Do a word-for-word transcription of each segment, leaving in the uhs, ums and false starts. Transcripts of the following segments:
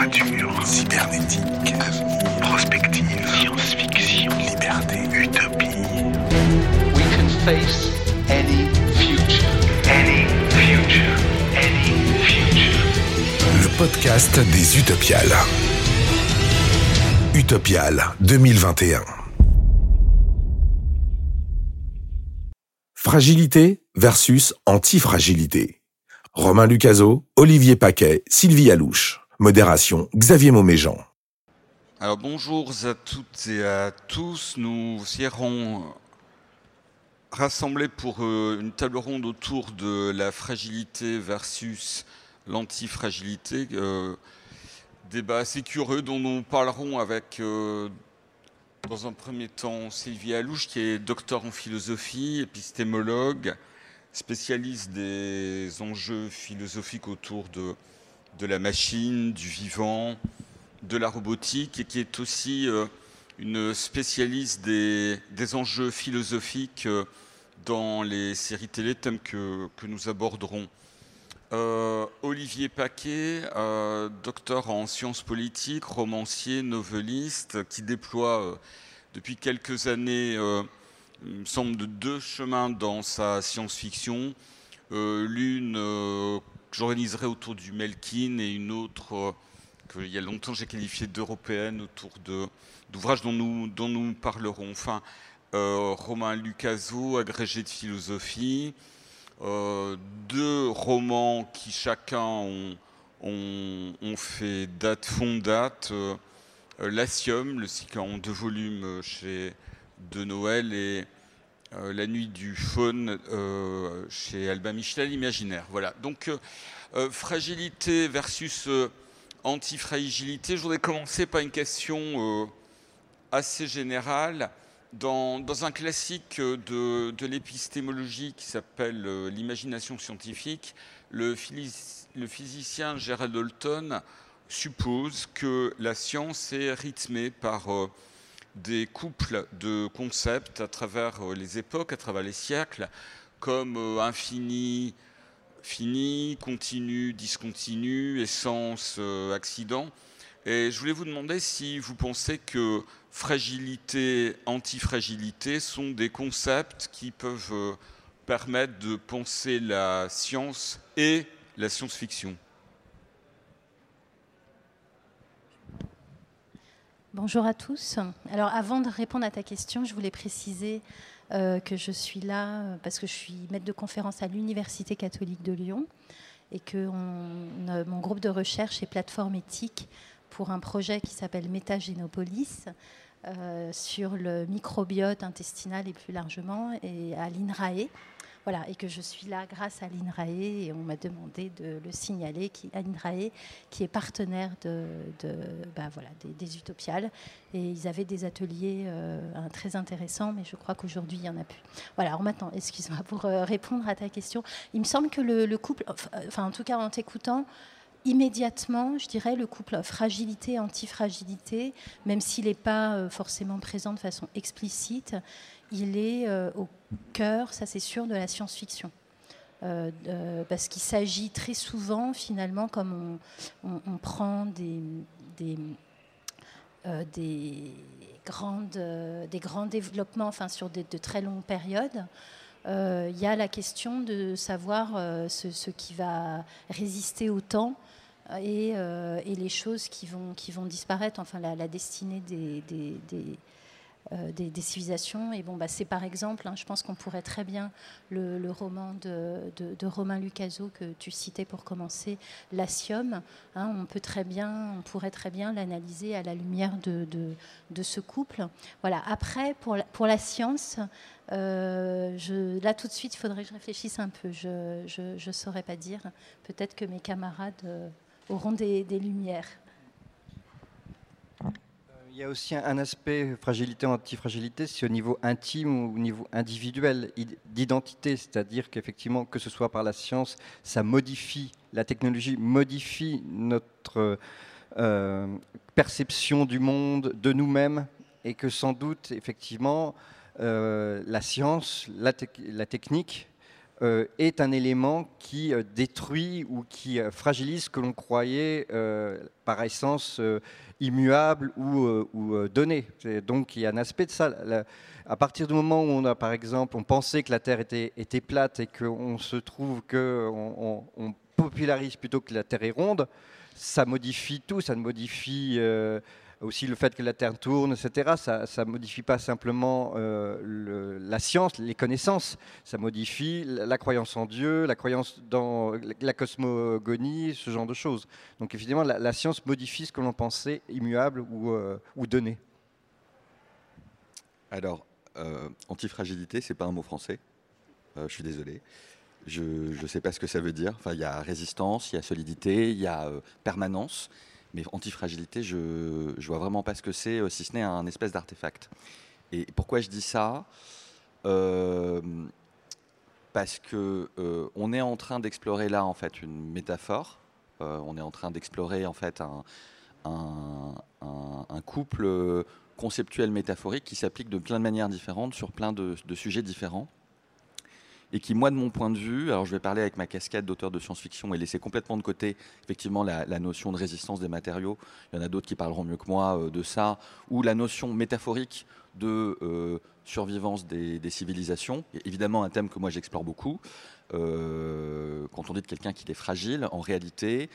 littérature, cybernétique, avenir, prospective, science-fiction, liberté, utopie. We can face any future. Any future. Any future. Le podcast des Utopiales. Utopiales deux mille vingt et un. Fragilité versus antifragilité. Romain Lucaso, Olivier Paquet, Sylvie Alouche. Modération, Xavier Mauméjean. Alors bonjour à toutes et à tous. Nous serons rassemblés pour une table ronde autour de la fragilité versus l'antifragilité. Euh, débat assez curieux dont nous parlerons avec, euh, dans un premier temps, Sylvie Alouche, qui est docteur en philosophie, épistémologue, spécialiste des enjeux philosophiques autour de, de la machine, du vivant, de la robotique, et qui est aussi euh, une spécialiste des, des enjeux philosophiques euh, dans les séries télé, thèmes que, que nous aborderons. Euh, Olivier Paquet, euh, docteur en sciences politiques, romancier, noveliste, qui déploie euh, depuis quelques années euh, il me semble, de deux chemins dans sa science-fiction. Euh, l'une euh, que j'organiserai autour du Melkin et une autre euh, qu'il y a longtemps j'ai qualifiée d'européenne autour de, d'ouvrages dont nous, dont nous parlerons. Enfin, euh, Romain Lucaso, agrégé de philosophie, euh, deux romans qui chacun ont, ont, ont fait date, font date. Euh, L'Asium, le cycle en deux volumes chez De Noël, et euh, La Nuit du Faune euh, chez Albin Michel, l'imaginaire. Voilà. Donc, euh, euh, fragilité versus euh, antifragilité. Je voudrais commencer par une question euh, assez générale. Dans, dans un classique de, de l'épistémologie qui s'appelle euh, L'imagination scientifique, le, phys- le physicien Gerald Dalton suppose que la science est rythmée par euh, des couples de concepts à travers les époques, à travers les siècles, comme infini, fini, continu, discontinu, essence, accident. Et je voulais vous demander si vous pensez que fragilité, antifragilité sont des concepts qui peuvent permettre de penser la science et la science-fiction. Bonjour à tous. Alors avant de répondre à ta question, je voulais préciser euh, que je suis là euh, parce que je suis maître de conférence à l'Université catholique de Lyon et que on, euh, mon groupe de recherche est plateforme éthique pour un projet qui s'appelle Métagénopolis euh, sur le microbiote intestinal et plus largement et à l'INRAE. Voilà, et que je suis là grâce à l'INRAE et on m'a demandé de le signaler, qui, à l'INRAE, qui est partenaire de, de, bah voilà, des, des Utopiales. Et ils avaient des ateliers euh, très intéressants, mais je crois qu'aujourd'hui, il n'y en a plus. Voilà, alors maintenant, excuse-moi, pour euh, répondre à ta question, il me semble que le, le couple, enfin en tout cas en t'écoutant, immédiatement, je dirais, le couple fragilité-antifragilité, même s'il n'est pas euh, forcément présent de façon explicite, il est euh, au cœur, ça c'est sûr, de la science-fiction. Euh, euh, parce qu'il s'agit très souvent, finalement, comme on, on, on prend des, des, euh, des, grandes, euh, des grands développements, enfin, sur des, de très longues périodes, euh, il y a la question de savoir euh, ce, ce qui va résister au temps et, euh, et les choses qui vont, qui vont disparaître, enfin, la, la destinée des... des, des Euh, des, des civilisations. Et bon, bah, c'est par exemple, hein, je pense qu'on pourrait très bien, le, le roman de, de, de Romain Lucaso que tu citais pour commencer, L'Asium, hein, on peut très bien, on pourrait très bien l'analyser à la lumière de, de, de ce couple. Voilà. Après, pour la, pour la science, euh, je, là tout de suite, il faudrait que je réfléchisse un peu. Je ne saurais pas dire. Peut-être que mes camarades euh, auront des, des lumières. Il y a aussi un aspect fragilité, antifragilité, c'est au niveau intime ou au niveau individuel, d'identité, c'est-à-dire qu'effectivement, que ce soit par la science, ça modifie, la technologie modifie notre euh, perception du monde, de nous-mêmes, et que sans doute, effectivement, euh, la science, la, te- la technique euh, est un élément qui euh, détruit ou qui euh, fragilise ce que l'on croyait euh, par essence euh, immuable ou, euh, ou euh, donné. C'est, donc il y a un aspect de ça. La, à partir du moment où on a, par exemple, on pensait que la Terre était, était plate et qu'on se trouve qu'on on, on popularise plutôt que la Terre est ronde, ça modifie tout, ça modifie euh, aussi le fait que la Terre tourne, et cetera. Ça ne modifie pas simplement euh, le, la science, les connaissances, ça modifie la, la croyance en Dieu, la croyance dans la cosmogonie, ce genre de choses. Donc évidemment, la, la science modifie ce que l'on pensait immuable ou, euh, ou donné. Alors, euh, antifragilité, c'est pas un mot français, euh, je suis désolé. Je ne sais pas ce que ça veut dire. Enfin, il y a résistance, il y a solidité, il y a euh, permanence. Mais antifragilité, je ne vois vraiment pas ce que c'est, euh, si ce n'est un espèce d'artefact. Et pourquoi je dis ça euh, Parce qu'on euh, est en train d'explorer là, en fait, une métaphore. Euh, on est en train d'explorer, en fait, un, un, un, un couple conceptuel métaphorique qui s'applique de plein de manières différentes sur plein de, de sujets différents. Et qui, moi, de mon point de vue, alors je vais parler avec ma casquette d'auteur de science-fiction et laisser complètement de côté, effectivement, la, la notion de résistance des matériaux. Il y en a d'autres qui parleront mieux que moi euh, de ça, ou la notion métaphorique de euh, survivance des, des civilisations. Et évidemment, un thème que moi j'explore beaucoup. Euh, quand on dit de quelqu'un qu'il est fragile, en réalité,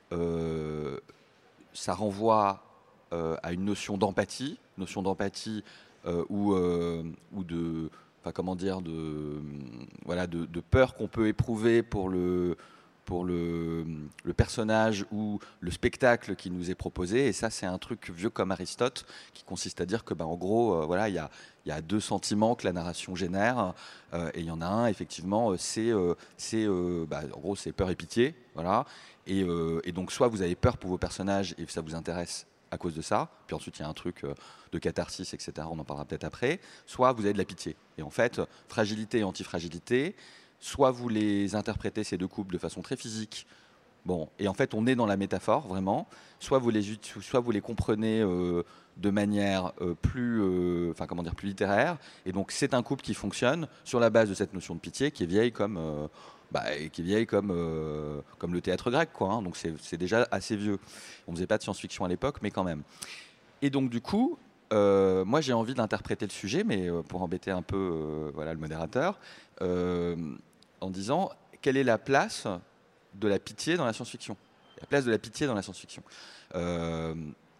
euh, ça renvoie euh, à une notion d'empathie, notion d'empathie euh, ou, euh, ou de... Enfin, comment dire, de, voilà, de, de peur qu'on peut éprouver pour, le, pour le, le personnage ou le spectacle qui nous est proposé. Et ça, c'est un truc vieux comme Aristote, qui consiste à dire que, ben, en gros, euh, voilà, il y a, y a deux sentiments que la narration génère. Euh, et il y en a un, effectivement, c'est, euh, c'est, euh, bah, en gros, c'est peur et pitié. Voilà. Et, euh, et donc, soit vous avez peur pour vos personnages et ça vous intéresse à cause de ça, puis ensuite il y a un truc de catharsis, et cetera, on en parlera peut-être après, soit vous avez de la pitié. Et en fait, fragilité et antifragilité, soit vous les interprétez, ces deux couples, de façon très physique, bon, et en fait on est dans la métaphore, vraiment, soit vous les, soit vous les comprenez euh, de manière euh, plus, euh, enfin, comment dire, plus littéraire, et donc c'est un couple qui fonctionne sur la base de cette notion de pitié, qui est vieille comme... Euh, Bah, qui est vieille comme, euh, comme le théâtre grec, quoi, hein. Donc c'est, c'est déjà assez vieux. On ne faisait pas de science-fiction à l'époque, mais quand même. Et donc du coup, euh, moi j'ai envie d'interpréter le sujet, mais euh, pour embêter un peu euh, voilà, le modérateur, euh, en disant quelle est la place de la pitié dans la science-fiction. La place de la pitié dans la science-fiction. Euh,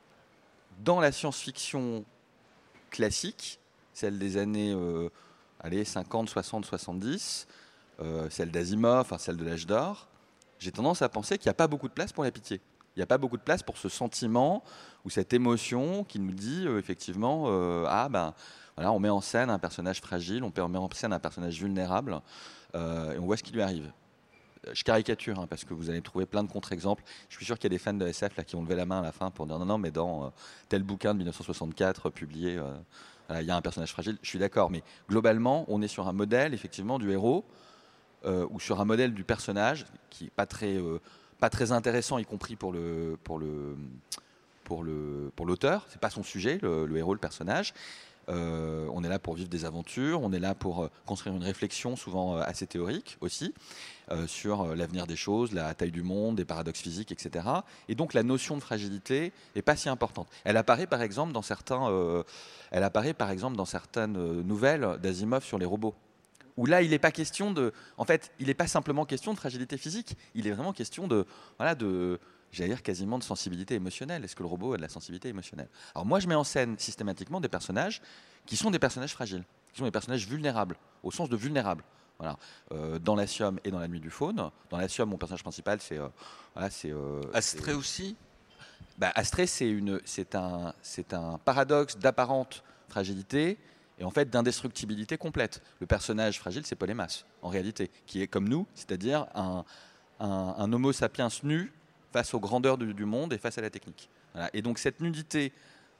dans la science-fiction classique, celle des années euh, allez, cinquante, soixante, soixante-dix, Euh, celle d'Asimov, enfin, celle de l'âge d'or, j'ai tendance à penser qu'il n'y a pas beaucoup de place pour la pitié. Il n'y a pas beaucoup de place pour ce sentiment ou cette émotion qui nous dit euh, effectivement euh, ah ben voilà, on met en scène un personnage fragile, on met en scène un personnage vulnérable euh, et on voit ce qui lui arrive. Je caricature hein, parce que vous allez trouver plein de contre-exemples. Je suis sûr qu'il y a des fans de S F là qui vont lever la main à la fin pour dire non non mais dans euh, tel bouquin de mille neuf cent soixante-quatre publié, euh, voilà, il y a un personnage fragile. Je suis d'accord, mais globalement on est sur un modèle effectivement du héros. Euh, ou sur un modèle du personnage qui n'est pas très, euh, pas très intéressant, y compris pour, le, pour, le, pour, le, pour l'auteur. Ce n'est pas son sujet, le, le héros, le personnage. Euh, on est là pour vivre des aventures, on est là pour euh, construire une réflexion souvent euh, assez théorique aussi, euh, sur euh, l'avenir des choses, la taille du monde, des paradoxes physiques, et cetera. Et donc la notion de fragilité n'est pas si importante. Elle apparaît par exemple dans, certains, euh, elle apparaît, par exemple, dans certaines euh, nouvelles d'Asimov sur les robots. Où là, il n'est pas question de... En fait, il n'est pas simplement question de fragilité physique, il est vraiment question de... Voilà, de j'allais dire quasiment de sensibilité émotionnelle. Est-ce que le robot a de la sensibilité émotionnelle ? Alors moi, je mets en scène systématiquement des personnages qui sont des personnages fragiles, qui sont des personnages vulnérables, au sens de vulnérables. Voilà. Euh, dans l'Asium et dans La Nuit du Faune. Dans l'Asium, mon personnage principal, c'est... Euh, voilà, c'est euh, Astrée aussi bah, Astrée, c'est, une, c'est, un, c'est un paradoxe d'apparente fragilité et en fait d'indestructibilité complète. Le personnage fragile, c'est Polémas, en réalité, qui est comme nous, c'est-à-dire un, un, un homo sapiens nu face aux grandeurs du, du monde et face à la technique. Voilà. Et donc cette nudité,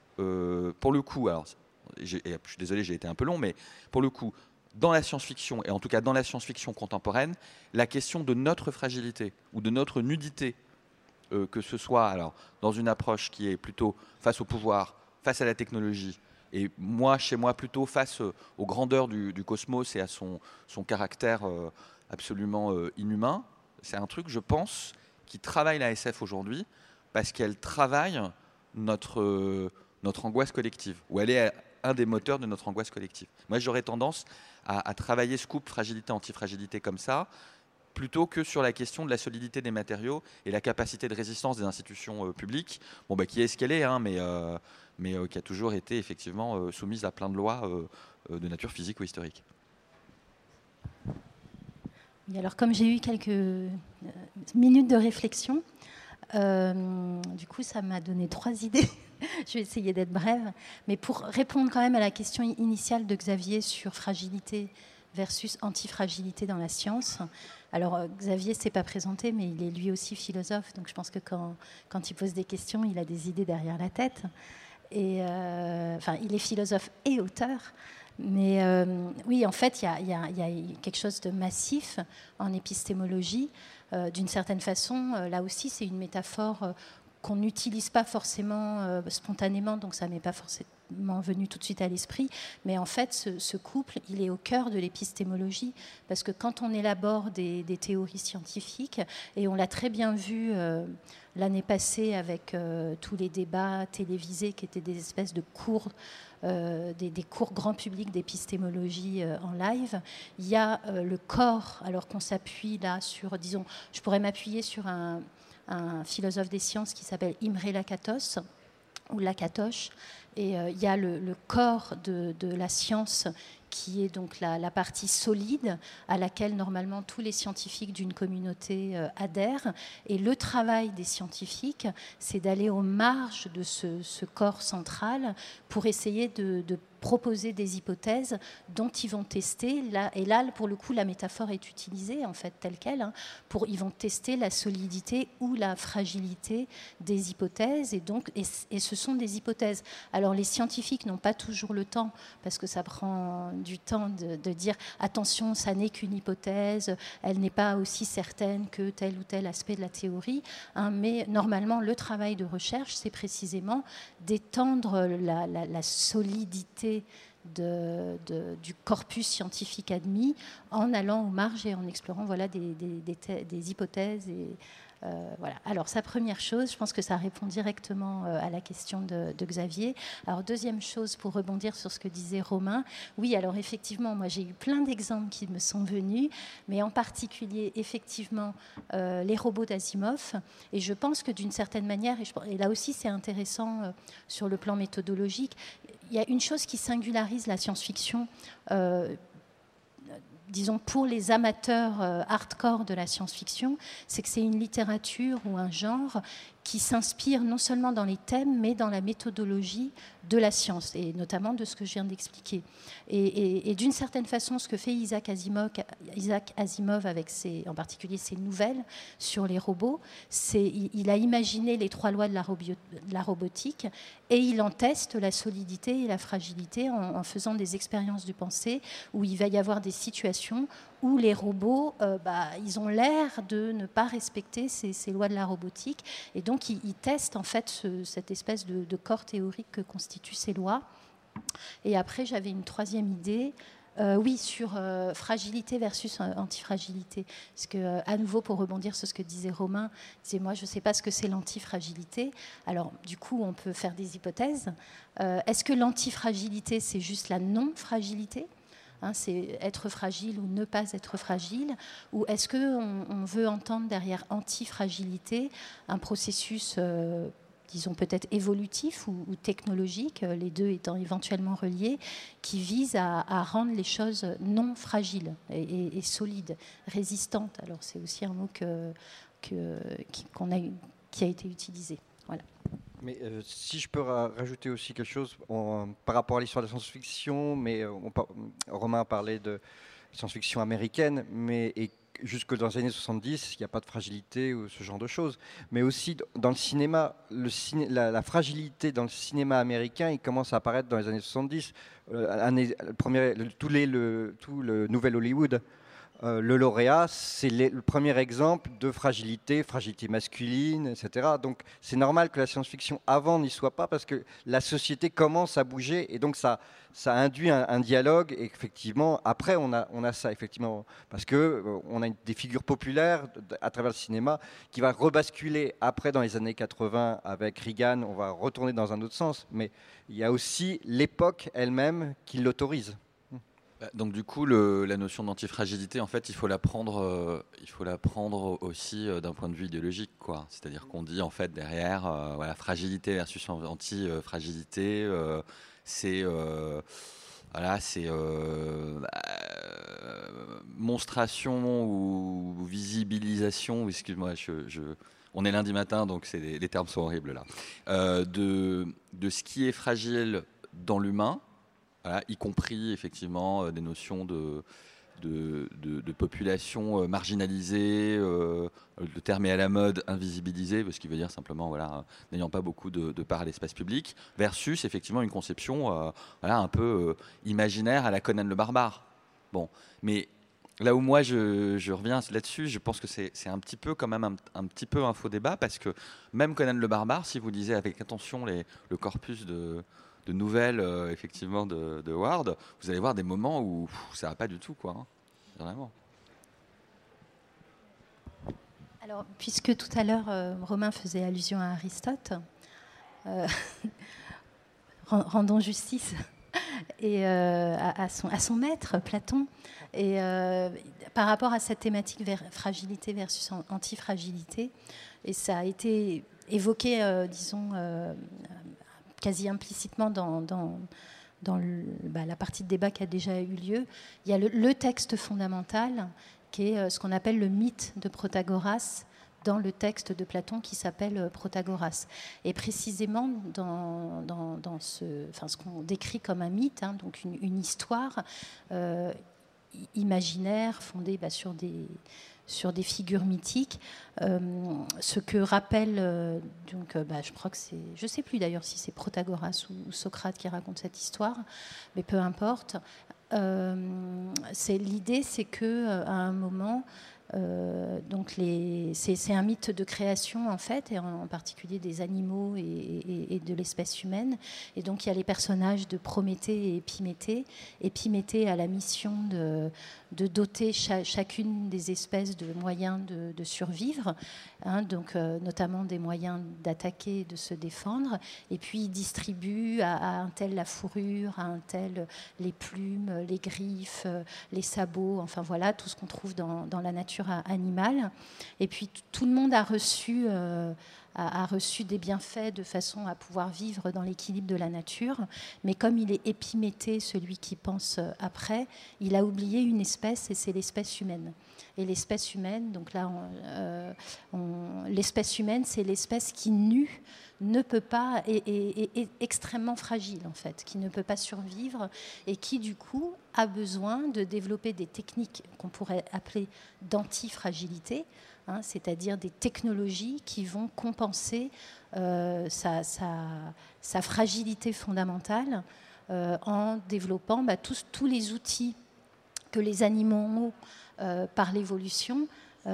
euh, pour le coup, alors, j'ai, je suis désolé, j'ai été un peu long, mais pour le coup, dans la science-fiction, et en tout cas dans la science-fiction contemporaine, la question de notre fragilité ou de notre nudité, euh, que ce soit alors, dans une approche qui est plutôt face au pouvoir, face à la technologie, et moi, chez moi, plutôt face aux grandeurs du, du cosmos et à son, son caractère, euh, absolument euh, inhumain. C'est un truc, je pense, qui travaille la S F aujourd'hui parce qu'elle travaille notre, euh, notre angoisse collective, ou elle est un des moteurs de notre angoisse collective. Moi, j'aurais tendance à, à travailler scoop, fragilité, antifragilité comme ça, plutôt que sur la question de la solidité des matériaux et la capacité de résistance des institutions euh, publiques, bon, bah, qui est ce qu'elle est, hein, mais, euh, mais euh, qui a toujours été effectivement euh, soumise à plein de lois euh, euh, de nature physique ou historique. Et alors, comme j'ai eu quelques euh, minutes de réflexion, euh, du coup, ça m'a donné trois idées. Je vais essayer d'être brève. Mais pour répondre quand même à la question initiale de Xavier sur fragilité versus antifragilité dans la science. Alors, euh, Xavier ne s'est pas présenté, mais il est lui aussi philosophe. Donc, je pense que quand, quand il pose des questions, il a des idées derrière la tête. Et, euh, enfin, il est philosophe et auteur. Mais euh, oui, en fait, il y, y, y a quelque chose de massif en épistémologie. Euh, d'une certaine façon, euh, là aussi, c'est une métaphore euh, qu'on n'utilise pas forcément euh, spontanément, donc ça m'est pas forcément venu tout de suite à l'esprit. Mais en fait, ce, ce couple, il est au cœur de l'épistémologie, parce que quand on élabore des, des théories scientifiques, et on l'a très bien vu euh, l'année passée avec euh, tous les débats télévisés qui étaient des espèces de cours, euh, des, des cours grand public d'épistémologie euh, en live, il y a euh, le corps, alors qu'on s'appuie là sur, disons, je pourrais m'appuyer sur un un philosophe des sciences qui s'appelle Imre Lakatos, ou Lakatosh, et euh, il y a le, le corps de, de la science qui est donc la, la partie solide à laquelle normalement tous les scientifiques d'une communauté euh, adhèrent. Et le travail des scientifiques, c'est d'aller aux marges de ce, ce corps central pour essayer de, de proposer des hypothèses dont ils vont tester, là, et là, pour le coup, la métaphore est utilisée, en fait, telle qu'elle, hein, pour, ils vont tester la solidité ou la fragilité des hypothèses, et, donc, et, et ce sont des hypothèses. Alors, les scientifiques n'ont pas toujours le temps, parce que ça prend du temps de, de dire, attention, ça n'est qu'une hypothèse, elle n'est pas aussi certaine que tel ou tel aspect de la théorie, hein, mais normalement, le travail de recherche, c'est précisément d'étendre la, la, la solidité De, de, du corpus scientifique admis en allant aux marges et en explorant voilà, des, des, des, des hypothèses. Et, euh, voilà. Alors, sa première chose, je pense que ça répond directement euh, à la question de, de Xavier. Alors, deuxième chose, pour rebondir sur ce que disait Romain, oui, alors effectivement, moi j'ai eu plein d'exemples qui me sont venus, mais en particulier, effectivement, euh, les robots d'Asimov. Et je pense que d'une certaine manière, et, je, et là aussi c'est intéressant euh, sur le plan méthodologique, il y a une chose qui singularise la science-fiction, euh, disons pour les amateurs euh, hardcore de la science-fiction, c'est que c'est une littérature ou un genre qui s'inspire non seulement dans les thèmes, mais dans la méthodologie de la science, et notamment de ce que je viens d'expliquer. Et, et, et d'une certaine façon, ce que fait Isaac Asimov, Isaac Asimov avec ses, en particulier ses nouvelles sur les robots, c'est il, il a imaginé les trois lois de la, robio, de la robotique, et il en teste la solidité et la fragilité en, en faisant des expériences de pensée où il va y avoir des situations où les robots, euh, bah, ils ont l'air de ne pas respecter ces, ces lois de la robotique. Et donc, ils, ils testent en fait ce, cette espèce de, de corps théorique que constituent ces lois. Et après, j'avais une troisième idée. Euh, oui, sur euh, fragilité versus antifragilité. Parce que, euh, à nouveau, pour rebondir sur ce que disait Romain, disait, moi, je ne sais pas ce que c'est l'antifragilité. Alors, du coup, on peut faire des hypothèses. Euh, est-ce que l'antifragilité, c'est juste la non-fragilité ? Hein, c'est être fragile ou ne pas être fragile, ou est-ce qu'on on veut entendre derrière antifragilité un processus, euh, disons peut-être évolutif ou, ou technologique, les deux étant éventuellement reliés, qui vise à, à rendre les choses non fragiles et, et, et solides, résistantes. Alors c'est aussi un mot que, que, qui, qu'on a, qui a été utilisé. Voilà. Mais euh, si je peux ra- rajouter aussi quelque chose on, par rapport à l'histoire de la science-fiction, mais euh, on par, Romain a parlé de science-fiction américaine, mais et jusque dans les années soixante-dix, il n'y a pas de fragilité ou ce genre de choses. Mais aussi dans le cinéma, le ciné, la, la fragilité dans le cinéma américain, il commence à apparaître dans les années soixante-dix. Euh, année, le premier, le, tout, les, le, tout le nouvel Hollywood Euh, le lauréat, c'est les- le premier exemple de fragilité, fragilité masculine, et cetera. Donc c'est normal que la science-fiction avant n'y soit pas parce que la société commence à bouger et donc ça, ça induit un, un dialogue. Et effectivement, après on a, on a ça effectivement parce que euh, on a une- des figures populaires d- à travers le cinéma qui va rebasculer après dans les années quatre-vingts avec Reagan. On va retourner dans un autre sens, mais il y a aussi l'époque elle-même qui l'autorise. Bah, Donc du coup, le- la notion d'antifragilité, en fait, il faut la prendre, euh, il faut la prendre aussi euh, d'un point de vue idéologique, quoi. C'est-à-dire qu'on dit en fait derrière, euh, voilà, fragilité versus anti-fragilité, euh, c'est euh, voilà, c'est euh, euh, monstration ou visibilisation. Excuse-moi, je, je- on est lundi matin, donc c'est les, les termes sont horribles là. Euh, de de ce qui est fragile dans l'humain. Voilà, y compris effectivement euh, des notions de, de, de- de population euh, marginalisée, euh, le terme est à la mode, invisibilisée, ce qui veut dire simplement voilà, euh, n'ayant pas beaucoup de, de part à l'espace public, versus effectivement une conception euh, voilà, un peu euh, imaginaire à la Conan le Barbare. Bon, mais là où moi je, je reviens là-dessus, je pense que c'est c'est un petit peu quand même un, un petit peu un faux débat, parce que même Conan le Barbare, si vous lisez avec attention les, le corpus de de nouvelles euh, effectivement de, de Ward, vous allez voir des moments où pff, ça va pas du tout, quoi, hein, vraiment. Alors, puisque tout à l'heure, euh, Romain faisait allusion à Aristote, euh, ren- rendons justice et, euh, à, à son, à son maître, Platon. Et euh, par rapport à cette thématique vers, fragilité versus an- antifragilité, et ça a été évoqué, euh, disons, euh, quasi implicitement dans, dans, dans le- bah, la partie de débat qui a déjà eu lieu. Il y a le, le texte fondamental qui est euh, ce qu'on appelle le mythe de Protagoras dans le texte de Platon qui s'appelle euh, Protagoras. Et précisément dans, dans, dans ce, enfin, ce qu'on décrit comme un mythe, hein, donc une, une histoire euh, imaginaire fondée bah, sur des sur des figures mythiques, euh, ce que rappelle euh, donc euh, bah, je crois que c'est, je sais plus d'ailleurs si c'est Protagoras ou, ou Socrate qui raconte cette histoire, mais peu importe. Euh, c'est l'idée, c'est que euh, à un moment, euh, donc les, c'est, c'est un mythe de création en fait, et en, en particulier des animaux et, et, et de l'espèce humaine. Et donc il y a les personnages de Prométhée et Épiméthée. Épiméthée a la mission de, de doter cha, chacune des espèces de moyens de, de survivre, hein, donc euh, notamment des moyens d'attaquer et de se défendre. Et puis il distribue à, à un tel la fourrure, à un tel les plumes, les griffes, les sabots, enfin voilà, tout ce qu'on trouve dans, dans la nature animale. Et puis t- tout le monde a reçu, euh, a, a reçu des bienfaits de façon à pouvoir vivre dans l'équilibre de la nature. Mais comme il est Épiméthée, celui qui pense après, il a oublié une espèce, et c'est l'espèce humaine. Et l'espèce humaine, donc là, on, euh, on, l'espèce humaine, c'est l'espèce qui nue ne peut pas, est, est, est extrêmement fragile en fait, qui ne peut pas survivre et qui du coup a besoin de développer des techniques qu'on pourrait appeler d'antifragilité, hein, c'est-à-dire des technologies qui vont compenser euh, sa, sa, sa fragilité fondamentale euh, en développant bah, tous, tous les outils que les animaux ont euh, par l'évolution.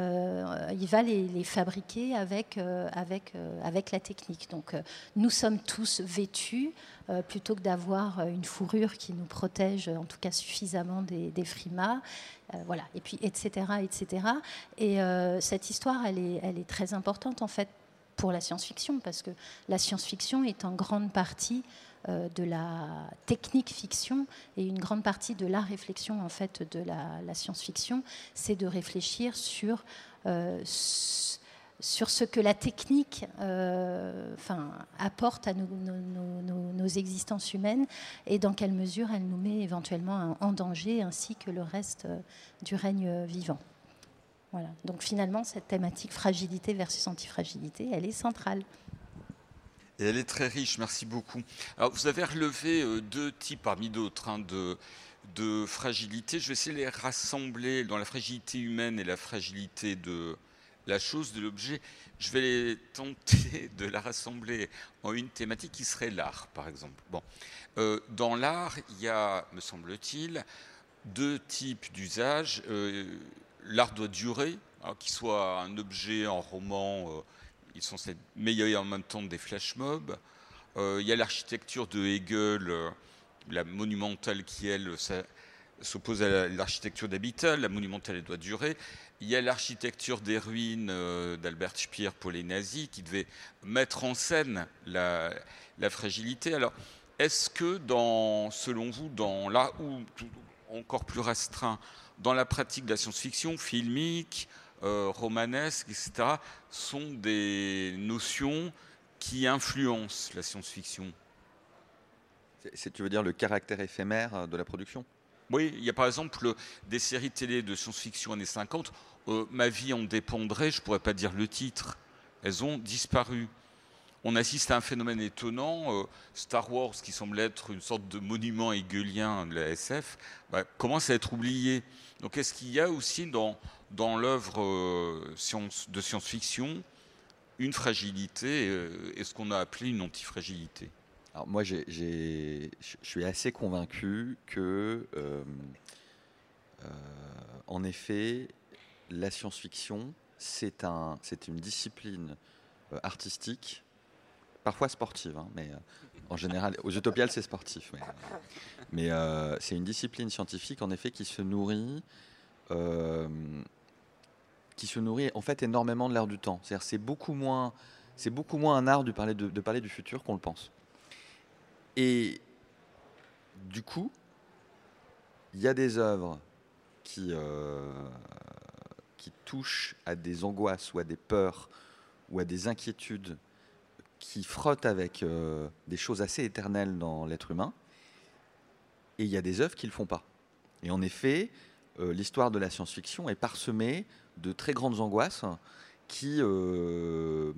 Euh, il va les, les fabriquer avec, euh, avec, euh, avec la technique. Donc, euh, nous sommes tous vêtus, euh, plutôt que d'avoir une fourrure qui nous protège, en tout cas suffisamment des, des frimas, euh, voilà. Et puis, et cetera, et cetera. Et euh, cette histoire, elle est, elle est très importante en fait pour la science-fiction, parce que la science-fiction est en grande partie euh, de la technique fiction, et une grande partie de la réflexion en fait de la, la science-fiction, c'est de réfléchir sur euh, sur ce que la technique euh, enfin, apporte à nos, nos, nos, nos existences humaines, et dans quelle mesure elle nous met éventuellement en danger, ainsi que le reste euh, du règne vivant. Voilà. Donc finalement, cette thématique fragilité versus antifragilité, elle est centrale. Et elle est très riche, merci beaucoup. Alors, vous avez relevé euh, deux types parmi d'autres hein, de, de fragilité. Je vais essayer de les rassembler dans la fragilité humaine et la fragilité de la chose, de l'objet. Je vais les tenter de la rassembler en une thématique qui serait l'art, par exemple. Bon. Euh, dans l'art, il y a, me semble-t-il, deux types d'usages. Euh, l'art doit durer, hein, qu'il soit un objet, un roman, euh, ils sont censés meilleurs en même temps des flash mobs. Euh, il y a l'architecture de Hegel, euh, la monumentale qui, elle, ça, s'oppose à l'architecture d'habitat. La monumentale, elle doit durer. Il y a l'architecture des ruines euh, d'Albert Speer pour les nazis, qui devait mettre en scène la, la fragilité. Alors, est-ce que, dans, selon vous, dans là où encore plus restreint, dans la pratique de la science-fiction filmique, euh, romanesque, et cetera, sont des notions qui influencent la science-fiction? C'est, c'est, tu veux dire le caractère éphémère de la production? Oui, il y a par exemple des séries télé de science-fiction années cinquante, euh, Ma vie en dépendrait, je ne pourrais pas dire le titre, elles ont disparu. On assiste à un phénomène étonnant, euh, Star Wars, qui semble être une sorte de monument hegelien de la S F, bah, commence à être oublié. Donc est-ce qu'il y a aussi dans, dans l'œuvre euh, science, de science-fiction une fragilité, euh, et ce qu'on a appelé une antifragilité? Alors moi, j'ai, j'ai, je suis assez convaincu que, euh, euh, en effet, la science-fiction, c'est, un, c'est une discipline euh, artistique, parfois sportive, hein, mais euh, en général, aux Utopiales, c'est sportif. Mais, euh, mais euh, c'est une discipline scientifique, en effet, qui se nourrit, euh, qui se nourrit en fait énormément de l'air du temps. C'est-à-dire, c'est beaucoup moins, c'est beaucoup moins un art de parler, de, de parler du futur qu'on le pense. Et du coup, il y a des œuvres qui, euh, qui touchent à des angoisses ou à des peurs ou à des inquiétudes qui frottent avec euh, des choses assez éternelles dans l'être humain. Et il y a des œuvres qui ne le font pas. Et en effet, euh, l'histoire de la science-fiction est parsemée de très grandes angoisses qui, euh,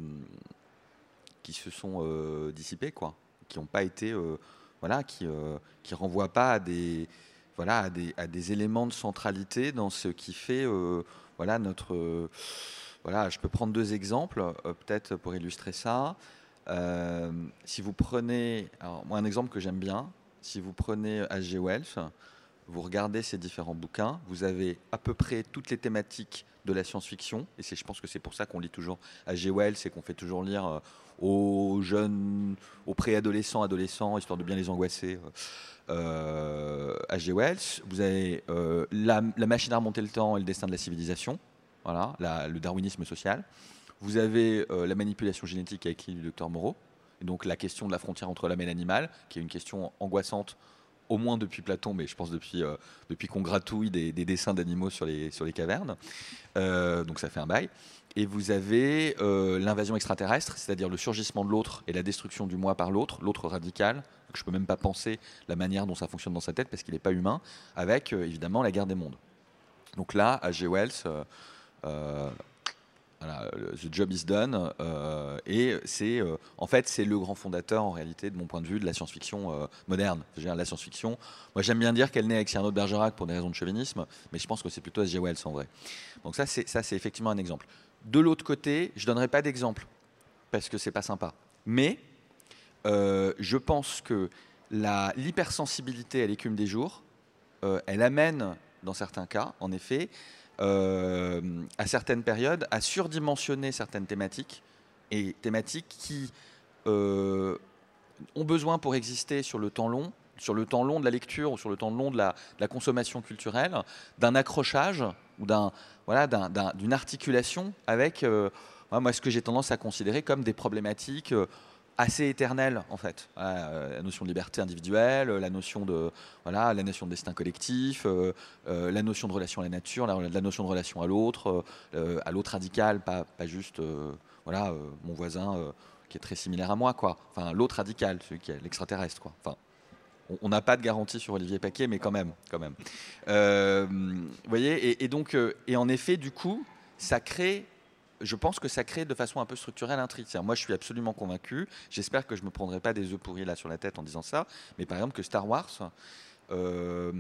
qui se sont euh, dissipées, quoi. Qui n'ont pas été, euh, voilà, qui euh, qui renvoient pas à des, voilà, à des, à des éléments de centralité dans ce qui fait, euh, voilà, notre, euh, voilà, je peux prendre deux exemples, euh, peut-être pour illustrer ça. Euh, si vous prenez, alors moi un exemple que j'aime bien, si vous prenez H G Wells, vous regardez ces différents bouquins, vous avez à peu près toutes les thématiques de la science-fiction, et c'est, je pense que c'est pour ça qu'on lit toujours H G Wells et qu'on fait toujours lire euh, aux jeunes, aux préadolescents, adolescents, histoire de bien les angoisser. Euh, H G Wells, vous avez euh, la, la machine à remonter le temps et le destin de la civilisation, voilà, la, le darwinisme social. Vous avez euh, la manipulation génétique avec l'île du docteur Moreau, et donc la question de la frontière entre l'homme et l'animal, qui est une question angoissante, au moins depuis Platon, mais je pense depuis, euh, depuis qu'on gratouille des, des dessins d'animaux sur les, sur les cavernes. Euh, donc ça fait un bail. Et vous avez euh, l'invasion extraterrestre, c'est-à-dire le surgissement de l'autre et la destruction du moi par l'autre, l'autre radical. Donc je ne peux même pas penser la manière dont ça fonctionne dans sa tête parce qu'il n'est pas humain, avec euh, évidemment la guerre des mondes. Donc là, H G Wells, euh, euh, voilà, The Job is Done, euh, et c'est euh, en fait c'est le grand fondateur en réalité de mon point de vue de la science-fiction euh, moderne. Je veux dire, la science-fiction, moi j'aime bien dire qu'elle naît avec Cyrano de Bergerac pour des raisons de chauvinisme, mais je pense que c'est plutôt H G Wells en vrai. Donc ça c'est ça c'est effectivement un exemple. De l'autre côté, je donnerai pas d'exemple parce que c'est pas sympa, mais euh, je pense que la l'hypersensibilité à l'écume des jours, euh, elle amène dans certains cas, en effet. Euh, à certaines périodes, à surdimensionner certaines thématiques, et thématiques qui euh, ont besoin pour exister sur le temps long, sur le temps long de la lecture ou sur le temps long de la, de la consommation culturelle, d'un accrochage ou d'un, voilà, d'un, d'un, d'une articulation avec euh, moi, ce que j'ai tendance à considérer comme des problématiques euh, assez éternelle en fait, euh, la notion de liberté individuelle, la notion de voilà, la notion de destin collectif, euh, euh, la notion de relation à la nature, la, la notion de relation à l'autre, euh, à l'autre radical, pas pas juste euh, voilà euh, mon voisin euh, qui est très similaire à moi quoi, enfin l'autre radical, celui qui est l'extraterrestre quoi. Enfin, on n'a pas de garantie sur Olivier Paquet, mais quand même, quand même. Euh, vous voyez, et, et donc euh, et en effet du coup, ça crée je pense que ça crée de façon un peu structurelle un tri. Moi, je suis absolument convaincu. J'espère que je ne me prendrai pas des œufs pourris là sur la tête en disant ça. Mais par exemple, que Star Wars, euh,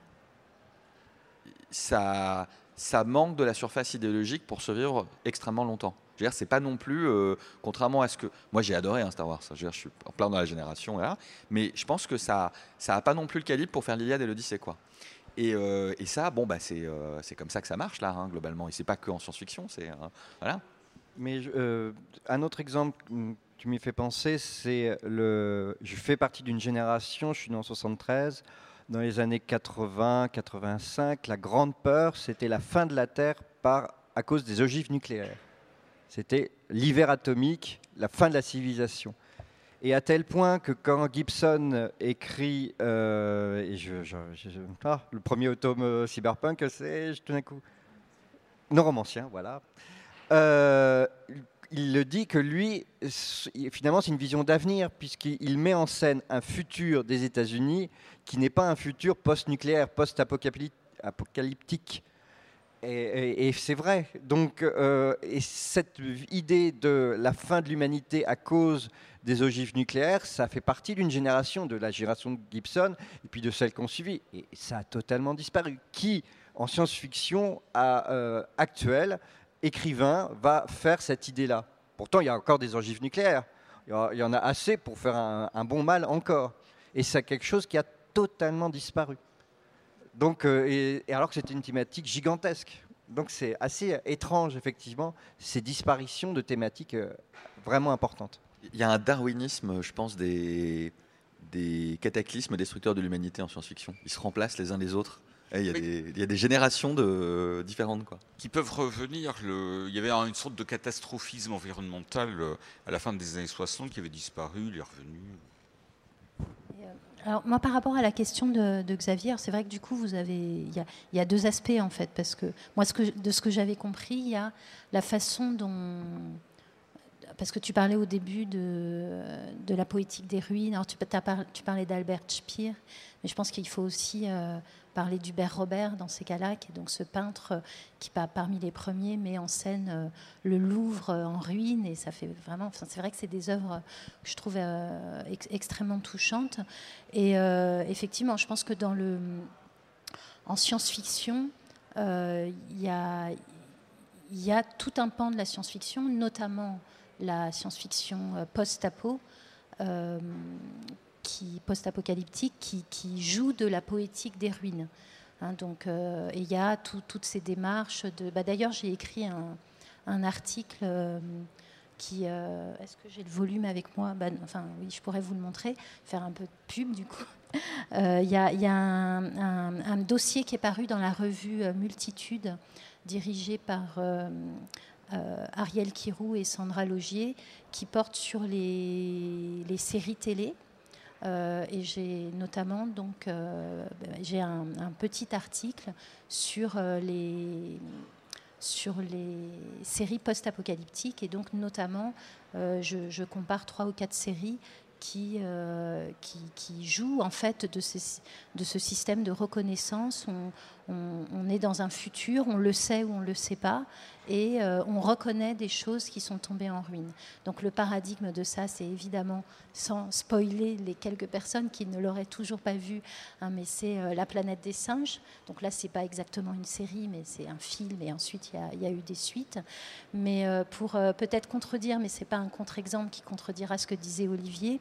ça, ça manque de la surface idéologique pour survivre extrêmement longtemps. Je veux dire, c'est pas non plus, euh, contrairement à ce que... Moi, j'ai adoré hein, Star Wars. Je veux dire, je suis en plein dans la génération. Là, mais je pense que ça n'a ça pas non plus le calibre pour faire l'Iliade et l'Odyssée, quoi. Et, euh, et ça, bon, bah, c'est, euh, c'est comme ça que ça marche, là, hein, globalement. Et c'est pas que en science-fiction, c'est... euh, voilà. Mais je- euh, un autre exemple, mm, tu m'y fais penser, c'est le. Je fais partie d'une génération, je suis né en soixante-treize. Dans les années quatre-vingts quatre-vingt-cinq, la grande peur, c'était la fin de la Terre par, à cause des ogives nucléaires. C'était l'hiver atomique, la fin de la civilisation. Et à tel point que quand Gibson écrit, euh, et je, je- je- je- ah, le premier tome euh, cyberpunk, c'est tout d'un coup non romancien, voilà. Euh, il le dit que lui, s- finalement, c'est une vision d'avenir, puisqu'il met en scène un futur des États-Unis qui n'est pas un futur post-nucléaire, post-apocalyptique. Et, et- et c'est vrai. Donc, euh, et cette idée de la fin de l'humanité à cause des ogives nucléaires, ça fait partie d'une génération, de la génération de Gibson, et puis de celle qu'on suivit. Et ça a totalement disparu. Qui, en science-fiction à, euh, actuelle, écrivain, va faire cette idée-là? Pourtant, il y a encore des ogives nucléaires. Il y a- il y en a assez pour faire un, un bon mal encore. Et c'est quelque chose qui a totalement disparu. Donc, euh, et, et alors que c'était une thématique gigantesque. Donc c'est assez étrange, effectivement, ces disparitions de thématiques euh, vraiment importantes. Il y a un darwinisme, je pense, des, des cataclysmes destructeurs de l'humanité en science-fiction. Ils se remplacent les uns les autres. Et il, y a Oui. des, il y a des générations de, différentes, quoi. Qui peuvent revenir. Le... Il y avait une sorte de catastrophisme environnemental euh, à la fin des années soixante qui avait disparu, il est revenu. Alors, moi, par rapport à la question de, de Xavier, c'est vrai que du coup, vous avez, il y a, il y a deux aspects en fait, parce que moi, ce que, de ce que j'avais compris, il y a la façon dont, parce que tu parlais au début de, de la poétique des ruines. Alors, tu, t'as par- tu parlais d'Albert Speer, mais je pense qu'il faut aussi euh, parler d'Hubert Robert dans ces cas-là, qui est donc ce peintre euh, qui, pas parmi les premiers, met en scène euh, le Louvre euh, en ruine, et ça fait vraiment. Enfin, c'est vrai que c'est des œuvres que je trouve euh, ex- extrêmement touchantes. Et euh, effectivement, je pense que dans le, en science-fiction, euh, il y a, il y a tout un pan de la science-fiction, notamment la science-fiction euh, post-apo, euh, qui, post-apocalyptique, qui, qui joue de la poétique des ruines. Hein, donc, euh, et il y a tout- toutes ces démarches de. Bah, d'ailleurs, j'ai écrit un, un article euh, qui. euh, Est-ce que j'ai le volume avec moi? Bah, enfin, oui, je pourrais vous le montrer, faire un peu de pub du coup. Euh, Il y a, il y a un, un- un dossier qui est paru dans la revue euh, Multitude, dirigé par euh, euh, Ariel Kirou et Sandra Logier, qui porte sur les, les séries télé. Euh, et j'ai notamment donc euh, j'ai un, un petit article sur euh, les sur les séries post-apocalyptiques, et donc notamment euh, je, je compare trois ou quatre séries qui, euh, qui, qui jouent en fait de, ces, de ce système de reconnaissance. On, on, on est dans un futur, on le sait ou on ne le sait pas, et euh, on reconnaît des choses qui sont tombées en ruine. Donc le paradigme de ça, c'est évidemment, sans spoiler les quelques personnes qui ne l'auraient toujours pas vu, hein, mais c'est euh, La planète des singes. Donc là, c'est pas exactement une série, mais c'est un film, et ensuite il y a, il y a eu des suites. Mais euh, pour euh, peut-être contredire, mais c'est pas un contre-exemple qui contredira ce que disait Olivier,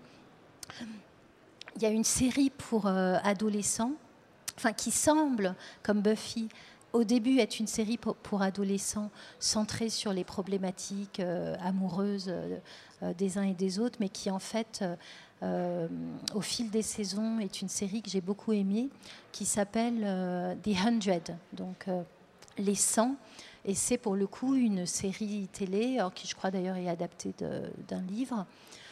il y a une série pour euh, adolescents, enfin qui semble, comme Buffy, au début être une série pour, pour adolescents centrée sur les problématiques euh, amoureuses euh, euh, des uns et des autres, mais qui en fait, euh, euh, au fil des saisons, est une série que j'ai beaucoup aimée, qui s'appelle euh, The Hundred, donc euh, les cent. Et c'est pour le coup une série télé, alors qui je crois d'ailleurs est adaptée de, d'un livre,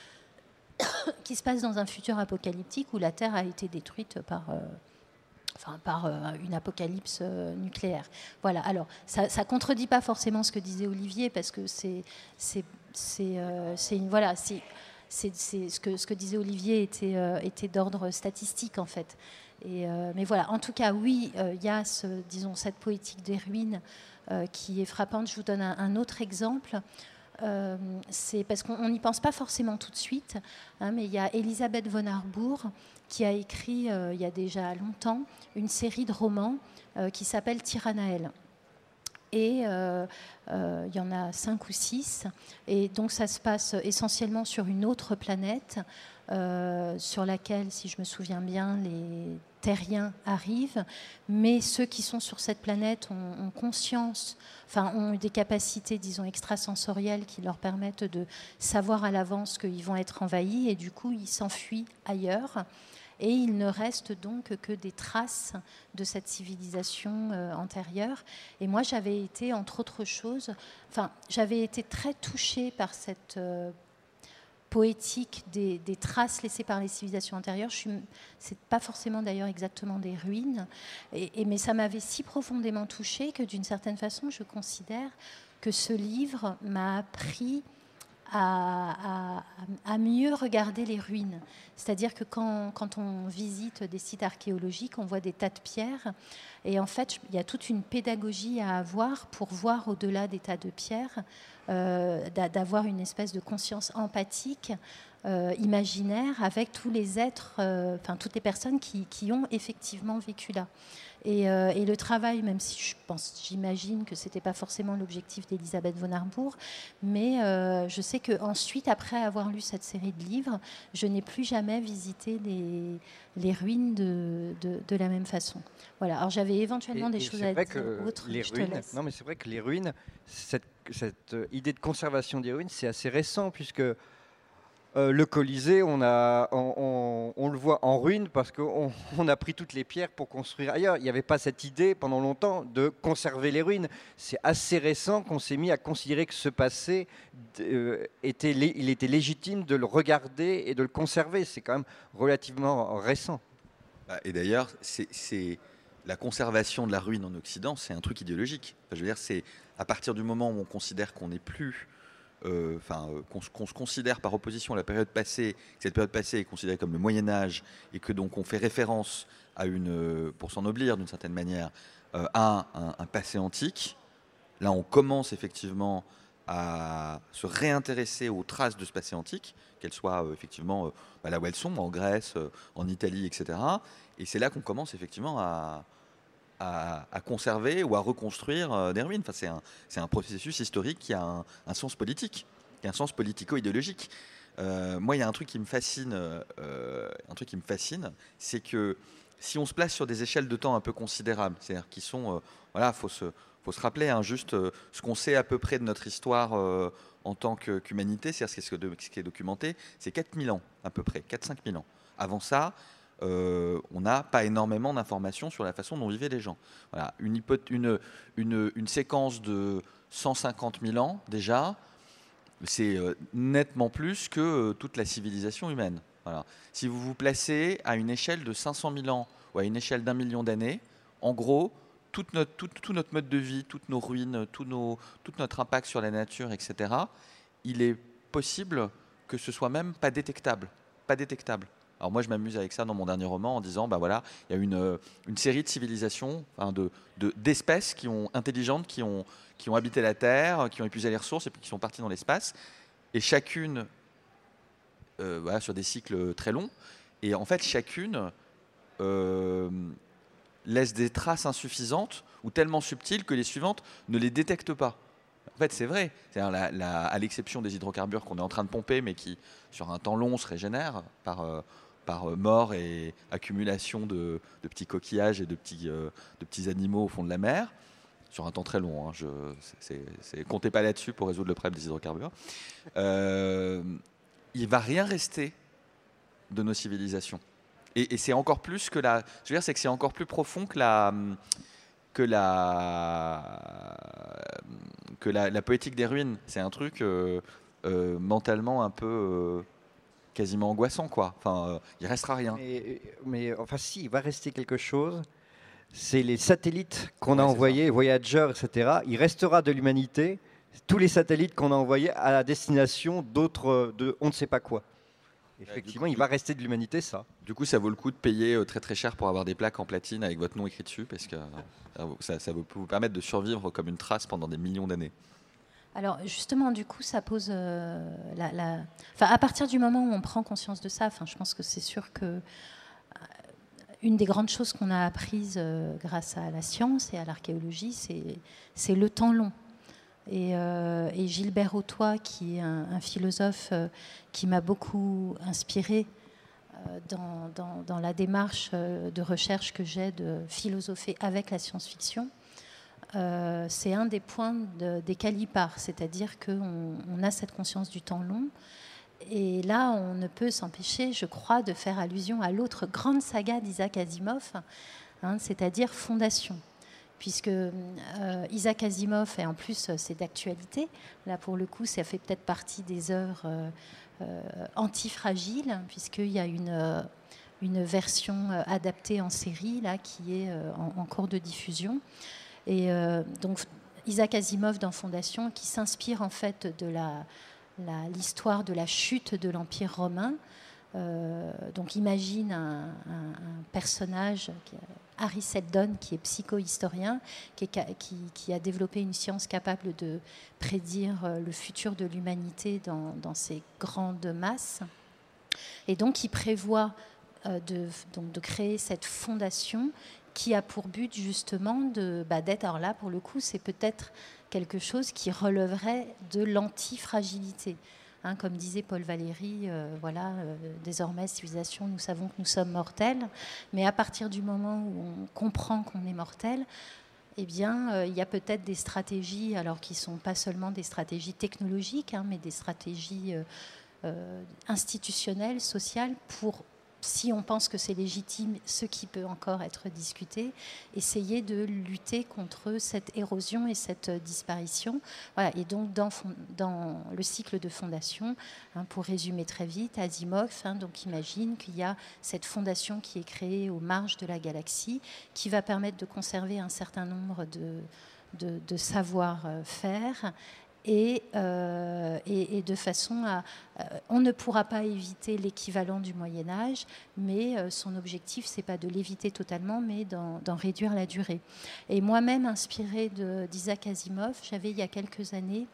qui se passe dans un futur apocalyptique où la Terre a été détruite par, euh, enfin, par euh, une apocalypse euh, nucléaire. Voilà. Alors, ça ne contredit pas forcément ce que disait Olivier, parce que c'est, c'est, c'est, euh, c'est une, voilà, c'est, c'est, c'est ce que ce que disait Olivier était euh, était d'ordre statistique en fait. Et euh, mais voilà. En tout cas, oui, il euh, y a ce, disons, cette poétique des ruines euh, qui est frappante. Je vous donne un, un autre exemple. Euh, c'est parce qu'on n'y pense pas forcément tout de suite, hein, mais il y a Elisabeth von Harbour qui a écrit euh, il y a déjà longtemps une série de romans euh, qui s'appelle Tyrannael. Et euh, euh, il y en a cinq ou six. Et donc ça se passe essentiellement sur une autre planète, euh, sur laquelle, si je me souviens bien, les terriens arrivent. Mais ceux qui sont sur cette planète ont, ont conscience, enfin ont des capacités, disons, extrasensorielles qui leur permettent de savoir à l'avance qu'ils vont être envahis. Et du coup, ils s'enfuient ailleurs. Et il ne reste donc que des traces de cette civilisation euh, antérieure. Et moi, j'avais été, entre autres choses, enfin, j'avais été très touchée par cette euh, poétique des, des traces laissées par les civilisations antérieures. Ce n'est pas forcément d'ailleurs exactement des ruines, et, et, mais ça m'avait si profondément touchée que d'une certaine façon, je considère que ce livre m'a appris À, à, à mieux regarder les ruines. C'est-à-dire que quand, quand on visite des sites archéologiques, on voit des tas de pierres. Et en fait, il y a toute une pédagogie à avoir pour voir au-delà des tas de pierres, euh, d'avoir une espèce de conscience empathique, euh, imaginaire, avec tous les êtres, euh, enfin toutes les personnes qui, qui ont effectivement vécu là. Et, euh, et le travail, même si je pense, j'imagine que ce n'était pas forcément l'objectif d'Elisabeth von Arbour, mais euh, je sais qu'ensuite, après avoir lu cette série de livres, je n'ai plus jamais visité les, les ruines de, de, de la même façon. Voilà. Alors j'avais éventuellement et, des et choses à dire que autres. Les je ruines, te laisse. non, mais c'est vrai que les ruines, cette, cette idée de conservation des ruines, c'est assez récent, puisque Euh, le Colisée, on, a, on, on, on le voit en ruine parce qu'on on a pris toutes les pierres pour construire ailleurs. Il n'y avait pas cette idée pendant longtemps de conserver les ruines. C'est assez récent qu'on s'est mis à considérer que ce passé, euh, était, il était légitime de le regarder et de le conserver. C'est quand même relativement récent. Et d'ailleurs, c'est, c'est la conservation de la ruine en Occident, c'est un truc idéologique. Enfin, je veux dire, c'est à partir du moment où on considère qu'on n'est plus... Euh, enfin, euh, qu'on, qu'on se considère par opposition à la période passée, que cette période passée est considérée comme le Moyen-Âge, et que donc on fait référence à une, euh, pour s'ennoblir d'une certaine manière, euh, à un, un passé antique. Là, on commence effectivement à se réintéresser aux traces de ce passé antique, qu'elles soient euh, effectivement euh, bah, là où elles sont, en Grèce, euh, en Italie, et cetera. Et c'est là qu'on commence effectivement à À, à conserver ou à reconstruire euh, des ruines. Enfin, c'est un, c'est un processus historique qui a un, un sens politique, qui a un sens politico-idéologique. Euh, moi, il y a un truc qui me fascine, euh, un truc qui me fascine, c'est que si on se place sur des échelles de temps un peu considérables, c'est-à-dire qui sont, euh, voilà, faut se, faut se rappeler hein, juste euh, ce qu'on sait à peu près de notre histoire euh, en tant que, qu'humanité, c'est-à-dire ce qui est, ce qui est documenté, c'est quatre mille ans à peu près, quatre à cinq mille ans. Avant ça, Euh, on n'a pas énormément d'informations sur la façon dont vivaient les gens. Voilà, une, hypoth- une, une, une séquence de cent cinquante mille ans, déjà, c'est euh, nettement plus que euh, toute la civilisation humaine. Voilà. Si vous vous placez à une échelle de cinq cent mille ans ou à une échelle d'un million d'années, en gros, toute notre, tout, tout notre mode de vie, toutes nos ruines, tout, nos, tout notre impact sur la nature, et cetera, il est possible que ce soit même pas détectable. Pas détectable. Alors moi, je m'amuse avec ça dans mon dernier roman en disant, bah voilà, il y a une, une série de civilisations, enfin de, de, d'espèces qui ont, intelligentes qui ont, qui ont habité la Terre, qui ont épuisé les ressources et puis qui sont parties dans l'espace. Et chacune, euh, voilà, sur des cycles très longs. Et en fait, chacune euh, laisse des traces insuffisantes ou tellement subtiles que les suivantes ne les détectent pas. En fait, c'est vrai. C'est-à-dire la, la, à l'exception des hydrocarbures qu'on est en train de pomper, mais qui, sur un temps long, se régénèrent par... Euh, par mort et accumulation de, de petits coquillages et de petits, euh, de petits animaux au fond de la mer, sur un temps très long. Hein, je, c'est, c'est, comptez pas là-dessus pour résoudre le problème des hydrocarbures. Euh, il va rien rester de nos civilisations. Et, et c'est encore plus que la... Je veux dire, c'est que c'est encore plus profond que la... que la... que la, la poétique des ruines. C'est un truc euh, euh, mentalement un peu... Euh, quasiment angoissant, quoi. Enfin, euh, il restera rien. Mais, mais enfin, si, il va rester quelque chose. C'est les satellites qu'on ouais, a envoyés, Voyager, et cetera. Il restera de l'humanité tous les satellites qu'on a envoyés à la destination d'autres, de on ne sait pas quoi. Effectivement, ouais, coup, il va rester de l'humanité, ça. Du coup, ça vaut le coup de payer euh, très très cher pour avoir des plaques en platine avec votre nom écrit dessus, parce que euh, ça, ça peut vous permettre de survivre comme une trace pendant des millions d'années. Alors justement, du coup, ça pose euh, la, la... Enfin, à partir du moment où on prend conscience de ça, enfin, je pense que c'est sûr que euh, une des grandes choses qu'on a apprises euh, grâce à la science et à l'archéologie, c'est, c'est le temps long. Et, euh, et Gilbert Autois, qui est un, un philosophe euh, qui m'a beaucoup inspirée euh, dans, dans, dans la démarche euh, de recherche que j'ai de philosopher avec la science-fiction, euh, c'est un des points de, desquels il part, c'est-à-dire qu'on on a cette conscience du temps long. Et là, on ne peut s'empêcher, je crois, de faire allusion à l'autre grande saga d'Isaac Asimov, hein, c'est-à-dire Fondation. Puisque euh, Isaac Asimov, et en plus c'est d'actualité, là pour le coup ça fait peut-être partie des œuvres euh, euh, antifragiles, puisqu'il y a une, euh, une version euh, adaptée en série là, qui est euh, en, en cours de diffusion. Et euh, donc Isaac Asimov dans Fondation, qui s'inspire en fait de la, la, l'histoire de la chute de l'Empire romain. Euh, donc imagine un, un, un personnage, qui, Harry Seldon, qui est psychohistorien, qui, est, qui, qui a développé une science capable de prédire le futur de l'humanité dans, dans ces grandes masses. Et donc il prévoit euh, de, donc, de créer cette fondation qui a pour but justement de, bah, d'être, alors là pour le coup c'est peut-être quelque chose qui releverait de l'antifragilité. Hein, comme disait Paul Valéry, euh, voilà, euh, désormais, civilisation, nous savons que nous sommes mortels, mais à partir du moment où on comprend qu'on est mortel, eh bien, euh, il y a peut-être des stratégies, alors qui ne sont pas seulement des stratégies technologiques, hein, mais des stratégies euh, euh, institutionnelles, sociales, pour, si on pense que c'est légitime, ce qui peut encore être discuté, essayer de lutter contre cette érosion et cette disparition. Voilà. Et donc, dans, dans le cycle de fondation, hein, pour résumer très vite, Asimov hein, donc imagine qu'il y a cette fondation qui est créée aux marges de la galaxie, qui va permettre de conserver un certain nombre de, de, de savoir-faire. Et, euh, et, et de façon à... Euh, on ne pourra pas éviter l'équivalent du Moyen-Âge, mais euh, son objectif, ce n'est pas de l'éviter totalement, mais d'en, d'en réduire la durée. Et moi-même, inspirée de, d'Isaac Asimov, j'avais il y a quelques années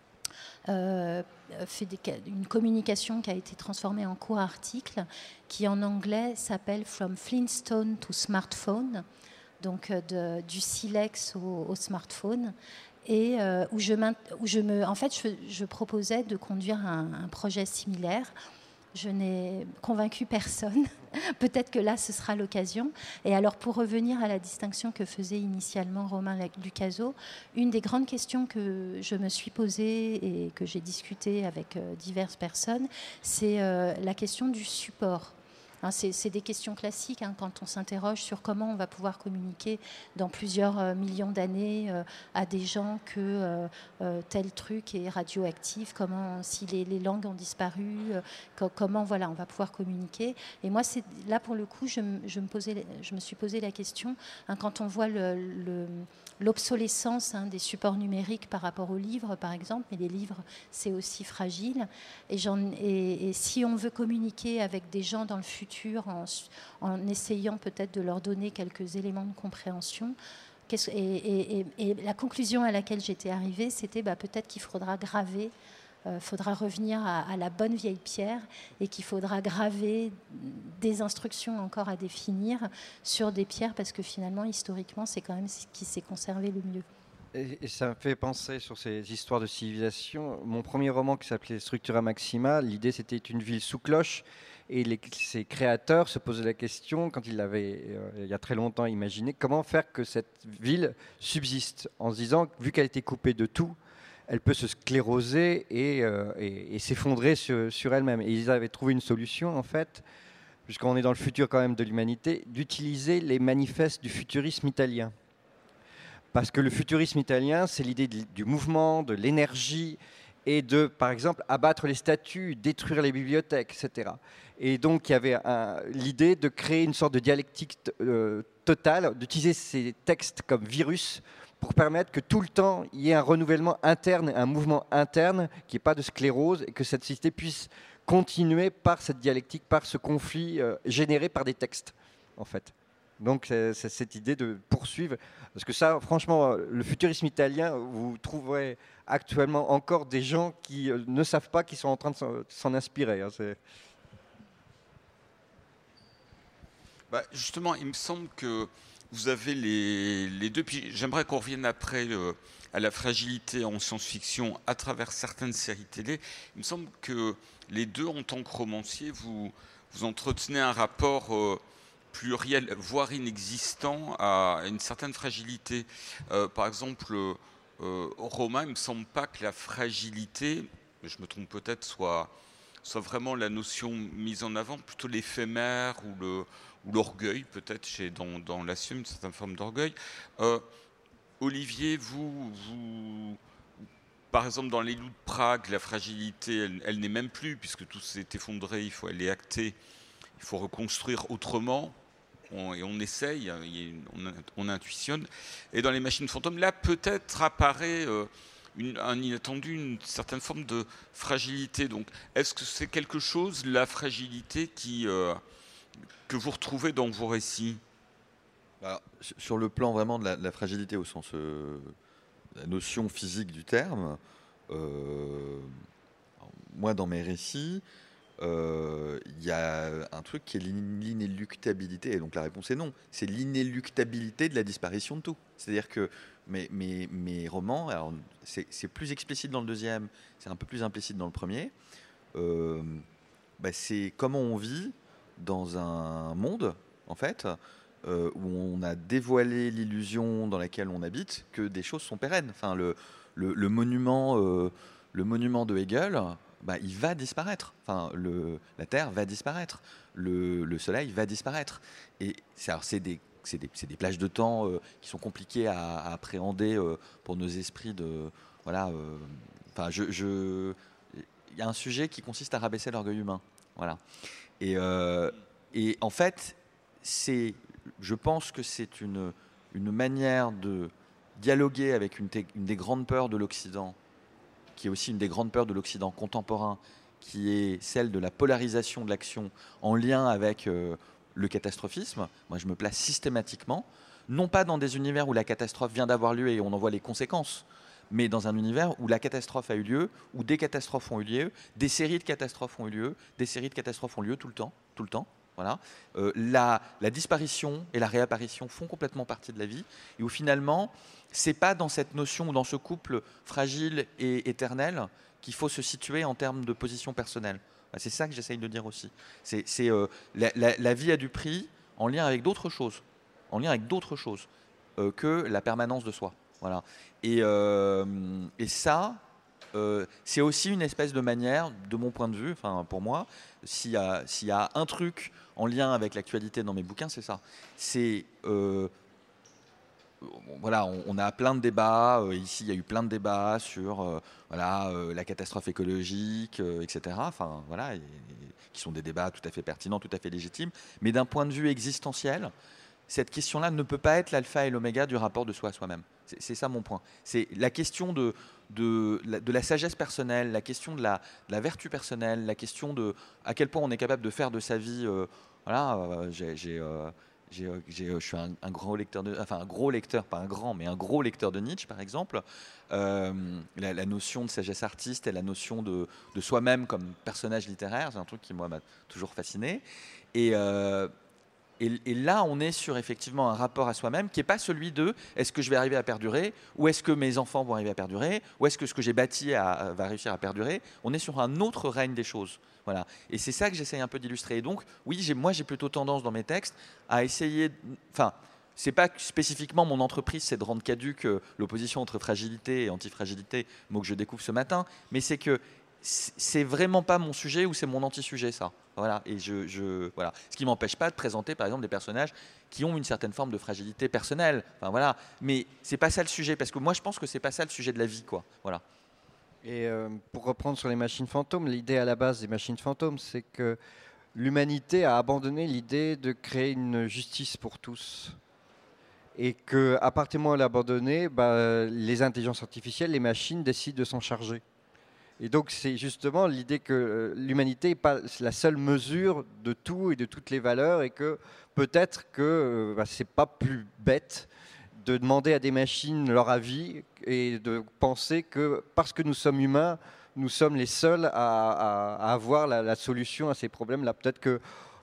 euh, fait des, une communication qui a été transformée en court article, qui en anglais s'appelle « From Flintstone to Smartphone », donc de, du silex au, au smartphone. Et euh, où, je où je me, en fait, je, je proposais de conduire un, un projet similaire. Je n'ai convaincu personne. Peut-être que là, ce sera l'occasion. Et alors, pour revenir à la distinction que faisait initialement Romain Lucaso, une des grandes questions que je me suis posée et que j'ai discutée avec diverses personnes, c'est euh, la question du support. Hein, c'est, c'est des questions classiques hein, quand on s'interroge sur comment on va pouvoir communiquer dans plusieurs euh, millions d'années euh, à des gens que euh, euh, tel truc est radioactif, comment, si les, les langues ont disparu, euh, co- comment voilà, on va pouvoir communiquer. Et moi, c'est, là, pour le coup, je, je, me, posais, je me suis posé la question, hein, quand on voit le, le, l'obsolescence hein, des supports numériques par rapport aux livres, par exemple, mais les livres, c'est aussi fragile. Et, j'en, et, et si on veut communiquer avec des gens dans le futur, En, en essayant peut-être de leur donner quelques éléments de compréhension. Et, et, et, et la conclusion à laquelle j'étais arrivée, c'était bah, peut-être qu'il faudra graver, il euh, faudra revenir à, à la bonne vieille pierre et qu'il faudra graver des instructions encore à définir sur des pierres parce que finalement, historiquement, c'est quand même ce qui s'est conservé le mieux. Et, et ça me fait penser sur ces histoires de civilisation. Mon premier roman qui s'appelait Structura Maxima, l'idée c'était une ville sous cloche. Et les, ses créateurs se posaient la question, quand ils l'avaient, euh, il y a très longtemps, imaginé, comment faire que cette ville subsiste, en se disant, vu qu'elle a été coupée de tout, elle peut se scléroser et, euh, et, et s'effondrer sur, sur elle-même. Et ils avaient trouvé une solution, en fait, puisqu'on est dans le futur quand même de l'humanité, d'utiliser les manifestes du futurisme italien. Parce que le futurisme italien, c'est l'idée de, du mouvement, de l'énergie, et de, par exemple, abattre les statues, détruire les bibliothèques, et cetera. Et donc, il y avait un, l'idée de créer une sorte de dialectique euh, totale, d'utiliser ces textes comme virus pour permettre que tout le temps, il y ait un renouvellement interne, un mouvement interne, qu'il n'y ait pas de sclérose, et que cette société puisse continuer par cette dialectique, par ce conflit euh, généré par des textes, en fait. Donc, c'est, c'est cette idée de poursuivre. Parce que ça, franchement, le futurisme italien, vous trouverez actuellement encore des gens qui euh, ne savent pas qu'ils sont en train de s'en, de s'en inspirer. Hein, c'est... Bah, justement, il me semble que vous avez les, les deux. Puis j'aimerais qu'on revienne après euh, à la fragilité en science-fiction à travers certaines séries télé. Il me semble que les deux, en tant que romancier, vous, vous entretenez un rapport euh, pluriel, voire inexistant, à une certaine fragilité. Euh, par exemple, euh, au roman, il ne me semble pas que la fragilité, mais je me trompe peut-être, soit, soit vraiment la notion mise en avant, plutôt l'éphémère ou le ou l'orgueil, peut-être, chez, dans, dans l'assume, une certaine forme d'orgueil. Euh, Olivier, vous, vous, par exemple, dans Les Loups de Prague, la fragilité, elle, elle n'est même plus, puisque tout s'est effondré, il faut aller acter, il faut reconstruire autrement, on, et on essaye, on, on intuitionne. Et dans Les Machines Fantômes, là, peut-être apparaît euh, une, un inattendu, une certaine forme de fragilité. Donc, est-ce que c'est quelque chose, la fragilité, qui... Euh, que vous retrouvez dans vos récits? Alors, sur le plan vraiment de la, de la fragilité au sens euh, la notion physique du terme, euh, moi dans mes récits, il euh, y a un truc qui est l'inéluctabilité, et donc la réponse est non, c'est l'inéluctabilité de la disparition de tout. C'est-à-dire que mes, mes, mes romans, alors c'est, c'est plus explicite dans le deuxième, c'est un peu plus implicite dans le premier, euh, bah c'est comment on vit dans un monde, en fait, euh, où on a dévoilé l'illusion dans laquelle on habite, que des choses sont pérennes. Enfin, le, le, le monument, euh, le monument de Hegel, bah, il va disparaître. Enfin, le, la Terre va disparaître. Le, le Soleil va disparaître. Et c'est, alors, c'est des c'est des, c'est des plages de temps euh, qui sont compliquées à, à appréhender euh, pour nos esprits de voilà. Euh, enfin, je, je, il y a un sujet qui consiste à rabaisser l'orgueil humain. Voilà. Et, euh, et en fait, c'est, je pense que c'est une, une manière de dialoguer avec une, une des grandes peurs de l'Occident, qui est aussi une des grandes peurs de l'Occident contemporain, qui est celle de la polarisation de l'action en lien avec euh, le catastrophisme. Moi, je me place systématiquement, non pas dans des univers où la catastrophe vient d'avoir lieu et on en voit les conséquences, mais dans un univers où la catastrophe a eu lieu, où des catastrophes ont eu lieu, des séries de catastrophes ont eu lieu, des séries de catastrophes ont lieu tout le temps, tout le temps. Voilà. Euh, la, la disparition et la réapparition font complètement partie de la vie, et où finalement, c'est pas dans cette notion ou dans ce couple fragile et éternel qu'il faut se situer en termes de position personnelle. C'est ça que j'essaye de dire aussi. C'est, c'est euh, la, la, la vie a du prix en lien avec d'autres choses, en lien avec d'autres choses euh, que la permanence de soi. Voilà. Et, euh, et ça, euh, c'est aussi une espèce de manière, de mon point de vue, enfin pour moi, s'il y a, s'il y a un truc en lien avec l'actualité dans mes bouquins, c'est ça. C'est euh, voilà, on, on a plein de débats. Euh, ici, il y a eu plein de débats sur euh, voilà euh, la catastrophe écologique, euh, et cetera. Enfin voilà, et, et, qui sont des débats tout à fait pertinents, tout à fait légitimes. Mais d'un point de vue existentiel, cette question-là ne peut pas être l'alpha et l'oméga du rapport de soi à soi-même. C'est, c'est ça mon point. C'est la question de, de, de la sagesse personnelle, la question de la, de la vertu personnelle, la question de à quel point on est capable de faire de sa vie. Euh, voilà, euh, j'ai, j'ai, euh, j'ai, j'ai, je suis un, un gros lecteur, de, enfin un gros lecteur, pas un grand, mais un gros lecteur de Nietzsche, par exemple. Euh, la, la notion de sagesse artiste et la notion de, de soi-même comme personnage littéraire, c'est un truc qui moi m'a toujours fasciné. Et euh, Et, et là, on est sur effectivement un rapport à soi-même qui n'est pas celui de est-ce que je vais arriver à perdurer, ou est-ce que mes enfants vont arriver à perdurer, ou est-ce que ce que j'ai bâti à, à, va réussir à perdurer. On est sur un autre règne des choses. Voilà. Et c'est ça que j'essaye un peu d'illustrer. Et donc, oui, j'ai, moi, j'ai plutôt tendance dans mes textes à essayer. Enfin, c'est pas spécifiquement mon entreprise, c'est de rendre caduque l'opposition entre fragilité et antifragilité, mot que je découvre ce matin, mais c'est que c'est vraiment pas mon sujet ou c'est mon anti-sujet, ça. Voilà. Et je, je, voilà. Ce qui ne m'empêche pas de présenter, par exemple, des personnages qui ont une certaine forme de fragilité personnelle. Enfin, voilà. Mais c'est pas ça le sujet, parce que moi, je pense que c'est pas ça le sujet de la vie, quoi. Voilà. Et euh, pour reprendre sur les machines fantômes, l'idée à la base des machines fantômes, c'est que l'humanité a abandonné l'idée de créer une justice pour tous. Et qu'à partir du moment où elle a abandonné, bah, les intelligences artificielles, les machines décident de s'en charger. Et donc c'est justement l'idée que l'humanité n'est pas la seule mesure de tout et de toutes les valeurs, et que peut-être que bah, c'est pas plus bête de demander à des machines leur avis et de penser que parce que nous sommes humains, nous sommes les seuls à, à, à avoir la, la solution à ces problèmes-là. Peut-être que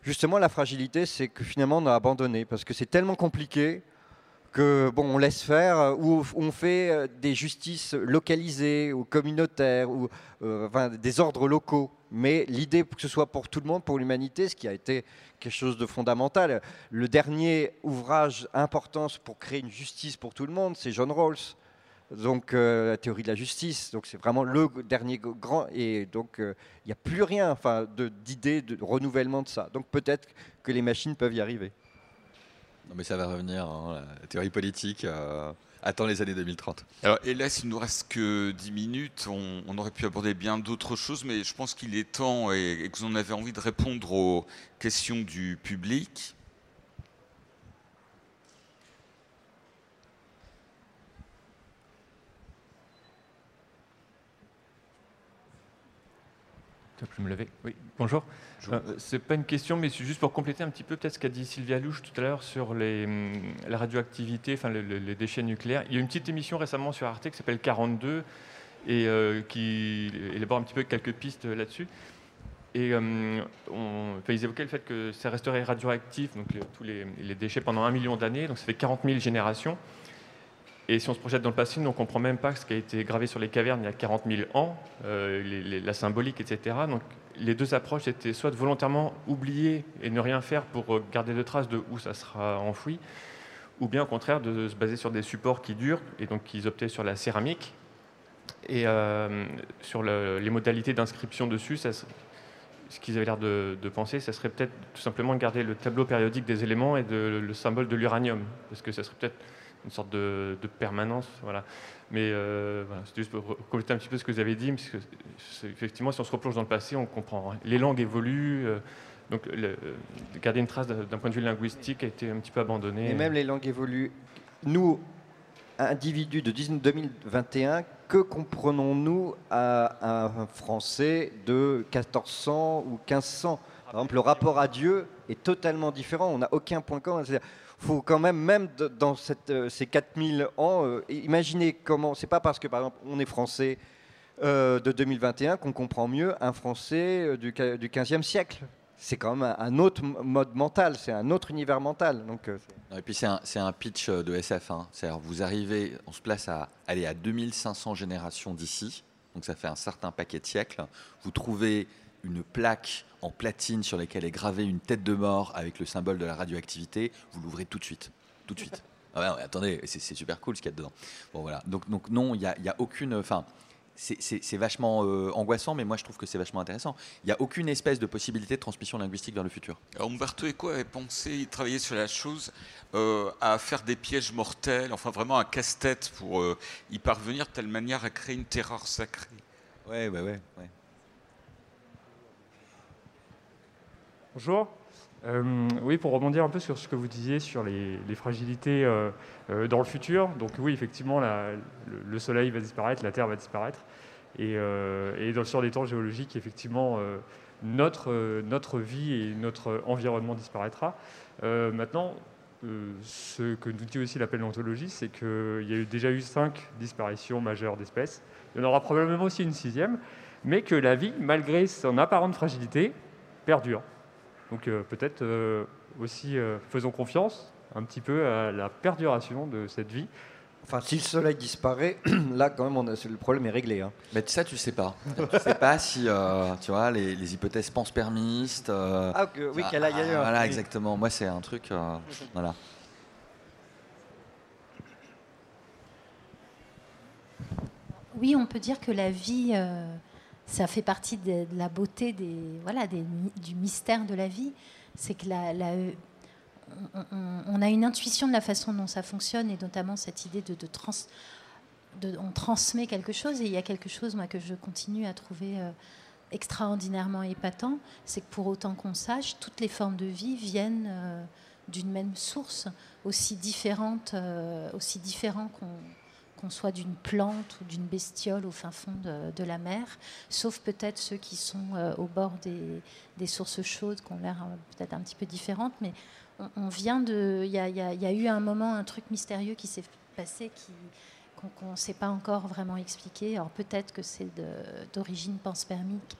Justement, la fragilité, c'est que finalement, on a abandonné parce que c'est tellement compliqué que bon, on laisse faire, ou on fait des justices localisées ou communautaires, ou euh, enfin, des ordres locaux. Mais l'idée que ce soit pour tout le monde, pour l'humanité, ce qui a été quelque chose de fondamental. Le dernier ouvrage important pour créer une justice pour tout le monde, c'est John Rawls. Donc euh, la théorie de la justice, donc c'est vraiment le dernier grand, et donc il euh, n'y a plus rien, enfin, de, d'idée de renouvellement de ça. Donc peut-être que les machines peuvent y arriver. Non mais ça va revenir, hein, la théorie politique euh, attend les années deux mille trente. Alors hélas, il nous reste que dix minutes, on, on aurait pu aborder bien d'autres choses, mais je pense qu'il est temps et, et que vous en avez envie de répondre aux questions du public. Je peux me lever. Oui, bonjour. Euh, c'est pas une question, mais c'est juste pour compléter un petit peu peut-être ce qu'a dit Sylvia Louche tout à l'heure sur les, hum, la radioactivité, enfin le, le, les déchets nucléaires. Il y a une petite émission récemment sur Arte qui s'appelle quarante-deux et euh, qui élabore un petit peu quelques pistes là-dessus. Et hum, on, enfin, ils évoquaient le fait que ça resterait radioactif, donc les, tous les, les déchets pendant un million d'années, donc ça fait quarante mille générations. Et si on se projette dans le passé, on ne comprend même pas ce qui a été gravé sur les cavernes il y a quarante mille ans, euh, les, les, la symbolique, et cetera. Donc les deux approches étaient soit de volontairement oublier et ne rien faire pour garder de traces de où ça sera enfoui, ou bien au contraire de se baser sur des supports qui durent, et donc ils optaient sur la céramique. Et euh, sur le, les modalités d'inscription dessus, ça, ce qu'ils avaient l'air de, de penser, ça serait peut-être tout simplement de garder le tableau périodique des éléments et de, le symbole de l'uranium, parce que ça serait peut-être une sorte de, de permanence, voilà. Mais euh, voilà, c'était juste pour compléter un petit peu ce que vous avez dit, parce que effectivement, si on se replonge dans le passé, on comprend. Les langues évoluent, euh, donc le, garder une trace d'un point de vue linguistique a été un petit peu abandonné. Et même les langues évoluent. Nous, individus de deux mille vingt et un, que comprenons-nous à un Français de quatorze cents ou quinze cents? Par exemple, le rapport à Dieu est totalement différent, on n'a aucun point commun. C'est-à-dire, faut quand même, même dans cette, euh, ces quatre mille ans, euh, imaginez comment. C'est pas parce que, par exemple, on est français euh, de deux mille vingt et un qu'on comprend mieux un français euh, du, du quinzième siècle. C'est quand même un, un autre mode mental, c'est un autre univers mental. Donc, euh, et puis c'est un, c'est un pitch de S F. Hein. C'est-à-dire, vous arrivez, on se place à aller à deux mille cinq cents générations d'ici, donc ça fait un certain paquet de siècles. Vous trouvez une plaque en platine sur laquelle est gravée une tête de mort avec le symbole de la radioactivité, vous l'ouvrez tout de suite. Tout de suite. Ah ouais, ouais, attendez, c'est, c'est super cool ce qu'il y a dedans. Bon, voilà. Donc, donc non, il n'y a, y a aucune... Enfin, c'est, c'est, c'est vachement euh, angoissant, mais moi je trouve que c'est vachement intéressant. Il n'y a aucune espèce de possibilité de transmission linguistique vers le futur. Alors, Umberto Eco avait pensé, il travaillait sur la chose, euh, à faire des pièges mortels, enfin vraiment un casse-tête pour euh, y parvenir de telle manière à créer une terreur sacrée. Ouais, ouais, ouais. ouais. Bonjour. Euh, oui, pour rebondir un peu sur ce que vous disiez sur les, les fragilités euh, euh, dans le futur. Donc oui, effectivement, la, le, le Soleil va disparaître, la Terre va disparaître. Et, euh, et dans, sur des temps géologiques, effectivement, euh, notre, euh, notre vie et notre environnement disparaîtra. Euh, maintenant, euh, ce que nous dit aussi la paléontologie, c'est qu'il y a eu, déjà eu cinq disparitions majeures d'espèces. Il y en aura probablement aussi une sixième, mais que la vie, malgré son apparente fragilité, perdure. Donc euh, peut-être euh, aussi euh, faisons confiance un petit peu à la perduration de cette vie. Enfin, si le soleil disparaît, là quand même on a, le problème est réglé. Hein. Mais ça tu sais pas. Tu sais pas si euh, tu vois les, les hypothèses panspermistes. Euh, ah que, oui, qu'elle aille ailleurs. Voilà, oui. exactement. Moi c'est un truc. Euh, voilà. Oui, on peut dire que la vie. Euh... Ça fait partie de, de la beauté des, voilà, des, du mystère de la vie. C'est que la, la, on, on, on a une intuition de la façon dont ça fonctionne, et notamment cette idée de, de, trans, de on transmet quelque chose. Et il y a quelque chose, moi, que je continue à trouver euh, extraordinairement épatant, c'est que pour autant qu'on sache, toutes les formes de vie viennent euh, d'une même source, aussi différente, euh, aussi différent qu'on qu'on soit d'une plante ou d'une bestiole au fin fond de, de la mer, sauf peut-être ceux qui sont euh, au bord des, des sources chaudes, qui ont l'air euh, peut-être un petit peu différentes, mais on, on vient de... Il y a, y a, y a eu un moment, un truc mystérieux qui s'est passé, qui, qu'on ne sait pas encore vraiment expliquer. Alors peut-être que c'est de, d'origine panspermique,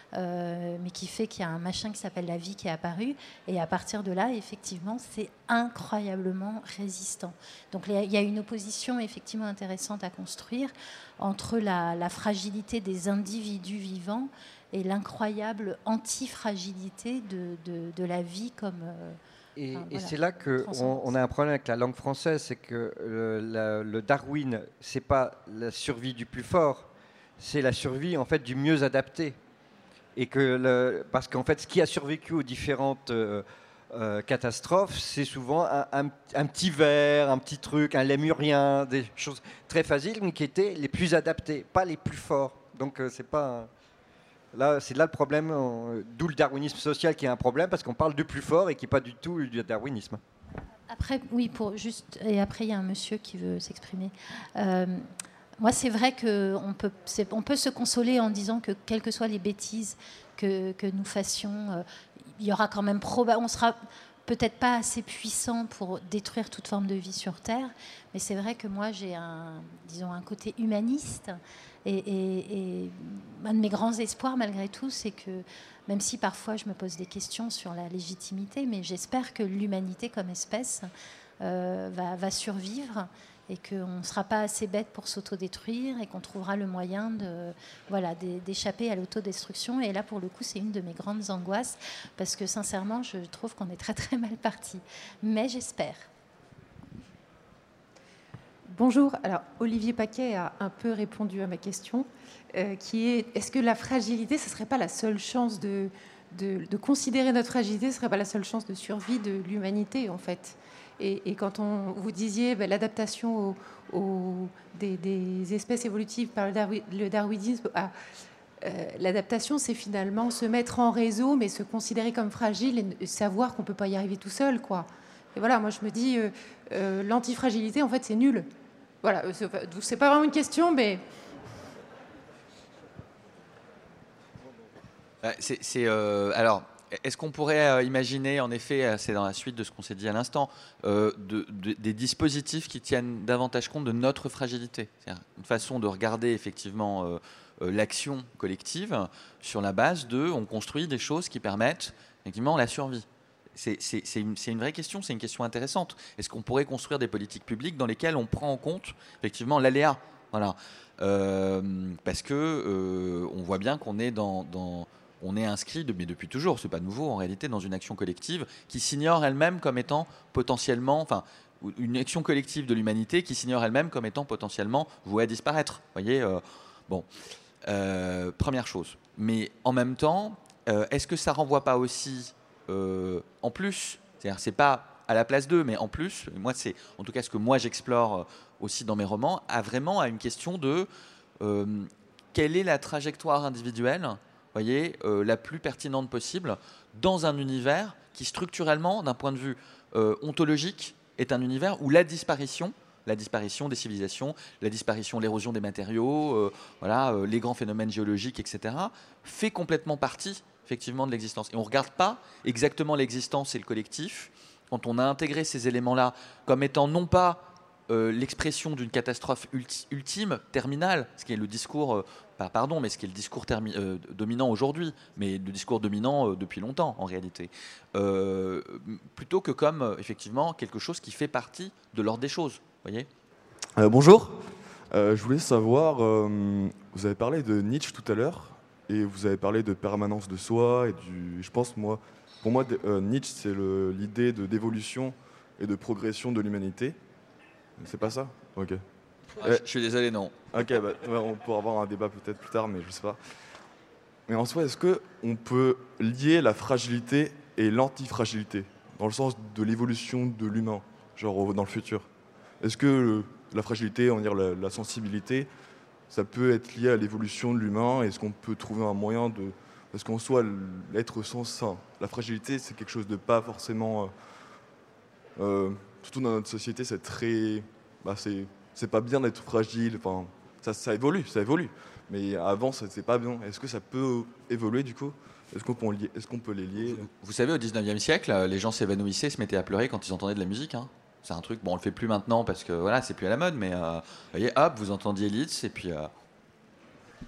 euh, mais qui fait qu'il y a un machin qui s'appelle la vie qui est apparu. Et à partir de là, effectivement, c'est incroyablement résistant. Donc il y a une opposition effectivement intéressante à construire entre la, la fragilité des individus vivants et l'incroyable antifragilité de, de, de la vie comme... Euh, Et, enfin, et voilà, c'est là qu'on on a un problème avec la langue française, c'est que le, la, le Darwin, c'est pas la survie du plus fort, c'est la survie en fait du mieux adapté. Et que le, parce qu'en fait, ce qui a survécu aux différentes euh, euh, catastrophes, c'est souvent un, un, un petit ver, un petit truc, un lémurien, des choses très faciles, mais qui étaient les plus adaptés, pas les plus forts. Donc euh, c'est pas un, là, c'est là le problème, euh, d'où le darwinisme social qui est un problème, parce qu'on parle du plus fort et qui n'est pas du tout du darwinisme. Après, oui, pour juste, et après il y a un monsieur qui veut s'exprimer. Euh, moi, c'est vrai qu'on peut, c'est, on peut se consoler en disant que quelles que soient les bêtises que, que nous fassions, euh, il y aura quand même probablement, on sera peut-être pas assez puissant pour détruire toute forme de vie sur Terre, mais c'est vrai que moi j'ai un, disons, un côté humaniste. Et, et, et un de mes grands espoirs, malgré tout, c'est que, même si parfois je me pose des questions sur la légitimité, mais j'espère que l'humanité comme espèce euh, va, va survivre et qu'on ne sera pas assez bête pour s'autodétruire et qu'on trouvera le moyen de, voilà, d'échapper à l'autodestruction. Et là, pour le coup, c'est une de mes grandes angoisses, parce que sincèrement, je trouve qu'on est très très mal parti. Mais j'espère. Bonjour. Alors, Olivier Paquet a un peu répondu à ma question, euh, qui est, est-ce que la fragilité, ce ne serait pas la seule chance de, de, de considérer notre fragilité, ce ne serait pas la seule chance de survie de l'humanité, en fait? Et, et quand on, vous disiez ben, l'adaptation au, au, des, des espèces évolutives par le, darwi, le darwinisme, ah, euh, l'adaptation, c'est finalement se mettre en réseau, mais se considérer comme fragile et savoir qu'on ne peut pas y arriver tout seul, quoi. Et voilà, moi je me dis, euh, euh, l'antifragilité, en fait, c'est nul. Voilà, c'est pas vraiment une question, mais... C'est, c'est, euh, alors, est-ce qu'on pourrait euh, imaginer, en effet, c'est dans la suite de ce qu'on s'est dit à l'instant, euh, de, de, des dispositifs qui tiennent davantage compte de notre fragilité? C'est-à-dire une façon de regarder effectivement euh, euh, l'action collective sur la base de, on construit des choses qui permettent effectivement la survie. C'est, c'est, c'est, une, c'est une vraie question, c'est une question intéressante. Est-ce qu'on pourrait construire des politiques publiques dans lesquelles on prend en compte effectivement l'aléa? Voilà. Euh, parce que euh, on voit bien qu'on est dans, dans on est inscrit, de, mais depuis toujours, c'est pas nouveau en réalité, dans une action collective qui s'ignore elle-même comme étant potentiellement, enfin, une action collective de l'humanité qui s'ignore elle-même comme étant potentiellement vouée à disparaître. Vous voyez, euh, bon, euh, première chose. Mais en même temps, euh, est-ce que ça renvoie pas aussi Euh, en plus, c'est-à-dire c'est pas à la place d'eux, mais en plus, moi c'est en tout cas ce que moi j'explore aussi dans mes romans, à vraiment à une question de euh, quelle est la trajectoire individuelle, voyez, euh, la plus pertinente possible dans un univers qui structurellement, d'un point de vue euh, ontologique, est un univers où la disparition, la disparition des civilisations, la disparition, l'érosion des matériaux, euh, voilà, euh, les grands phénomènes géologiques, et cetera, fait complètement partie effectivement de l'existence. Et on ne regarde pas exactement l'existence et le collectif quand on a intégré ces éléments-là comme étant non pas euh, l'expression d'une catastrophe ulti- ultime, terminale, ce qui est le discours, euh, pas, pardon, mais ce qui est le discours termi- euh, dominant aujourd'hui, mais le discours dominant euh, depuis longtemps en réalité, euh, plutôt que comme euh, effectivement quelque chose qui fait partie de l'ordre des choses. Voyez euh, bonjour, euh, je voulais savoir, euh, vous avez parlé de Nietzsche tout à l'heure. Et vous avez parlé de permanence de soi et du, je pense moi, pour moi, euh, Nietzsche c'est le, l'idée de d'évolution et de progression de l'humanité. C'est pas ça? Ok. Ah, je, je suis désolé, non. Ok, bah, on pourra avoir un débat peut-être plus tard, mais je sais pas. Mais en soi, est-ce que on peut lier la fragilité et l'antifragilité dans le sens de l'évolution de l'humain, genre dans le futur? Est-ce que le, la fragilité, on va dire la, la sensibilité, ça peut être lié à l'évolution de l'humain? Est-ce qu'on peut trouver un moyen de... Parce qu'en soi, l'être sans sein, la fragilité, c'est quelque chose de pas forcément... Euh, euh, surtout dans notre société, c'est très... Bah, c'est, c'est pas bien d'être fragile. Enfin, ça, ça évolue, ça évolue. Mais avant, ça, c'est pas bien. Est-ce que ça peut évoluer, du coup? Est-ce qu'on peut, lier, est-ce qu'on peut les lier? Vous, vous savez, au dix-neuvième siècle, les gens s'évanouissaient, se mettaient à pleurer quand ils entendaient de la musique. Hein. C'est un truc, bon, on le fait plus maintenant parce que voilà, c'est plus à la mode, mais euh, vous voyez, hop, vous entendiez Liszt et puis. Euh... Donc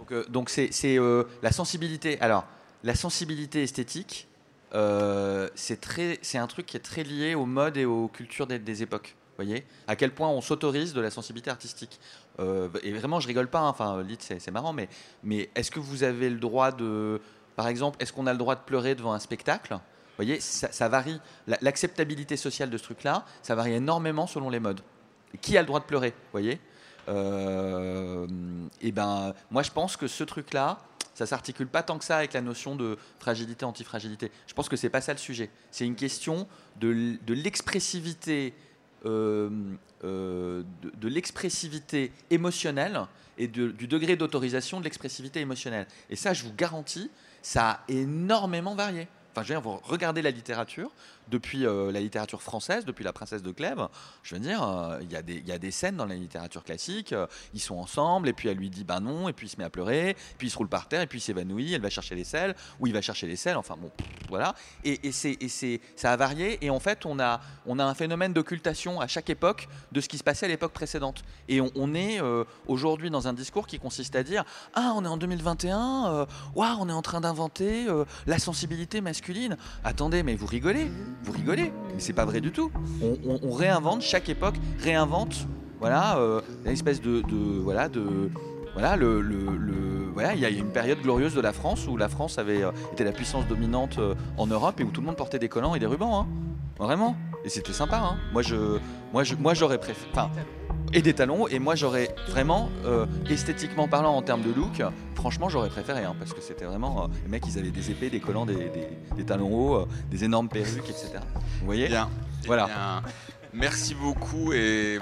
Donc, euh, donc c'est, c'est euh, la sensibilité. Alors, la sensibilité esthétique, euh, c'est, très, c'est un truc qui est très lié aux modes et aux cultures des, des époques. Vous voyez à quel point on s'autorise de la sensibilité artistique. Euh, et vraiment, je rigole pas. Hein. Enfin, Lyd, c'est, c'est marrant, mais, mais est-ce que vous avez le droit de, par exemple, est-ce qu'on a le droit de pleurer devant un spectacle ? Vous voyez, ça, ça varie. La, l'acceptabilité sociale de ce truc-là, ça varie énormément selon les modes. Et qui a le droit de pleurer ? Vous voyez ? euh, Et ben, moi, je pense que ce truc-là, ça s'articule pas tant que ça avec la notion de fragilité, antifragilité. Je pense que c'est pas ça le sujet. C'est une question de, de l'expressivité. Euh, euh, de, de l'expressivité émotionnelle et de, du degré d'autorisation de l'expressivité émotionnelle. Et ça, je vous garantis, ça a énormément varié. Enfin, je veux dire, vous regardez la littérature, depuis euh, la littérature française, depuis La Princesse de Clèves, je veux dire, il euh, y, y a des scènes dans la littérature classique, euh, ils sont ensemble, et puis elle lui dit ben non, et puis il se met à pleurer, puis il se roule par terre, et puis il s'évanouit, elle va chercher les selles, ou il va chercher les selles, enfin bon, voilà. Et, et, c'est, et c'est, ça a varié, et en fait, on a, on a un phénomène d'occultation à chaque époque de ce qui se passait à l'époque précédente. Et on, on est euh, aujourd'hui dans un discours qui consiste à dire « Ah, on est en deux mille vingt et un, euh, waouh, on est en train d'inventer euh, la sensibilité masculine. » Attendez, mais vous rigolez Vous rigolez, mais c'est pas vrai du tout. On, on, on réinvente, chaque époque réinvente, voilà, euh, une espèce de, de voilà, de, voilà, le, le, le voilà, il y a une période glorieuse de la France où la France avait euh, été la puissance dominante euh, en Europe et où tout le monde portait des collants et des rubans, hein. Vraiment. Et c'était sympa, hein. Moi, je, moi, je, moi, j'aurais préféré, enfin, et des talons. Et moi, j'aurais vraiment, euh, esthétiquement parlant, en termes de look, franchement, j'aurais préféré, hein, parce que c'était vraiment, euh, les mecs, ils avaient des épées, des collants, des, des, des talons hauts, euh, des énormes perruques, et cetera. Vous voyez ? Bien. Voilà. Eh bien, merci beaucoup et.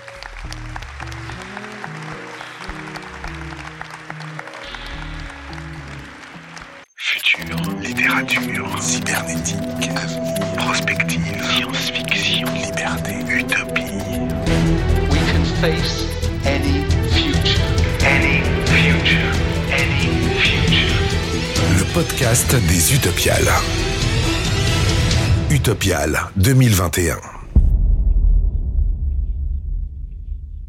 Futur, littérature, cybernétique, avenir, prospective, science-fiction, liberté, utopie. We can face any future. Any future, any future. Le podcast des Utopiales. Utopiales deux mille vingt et un.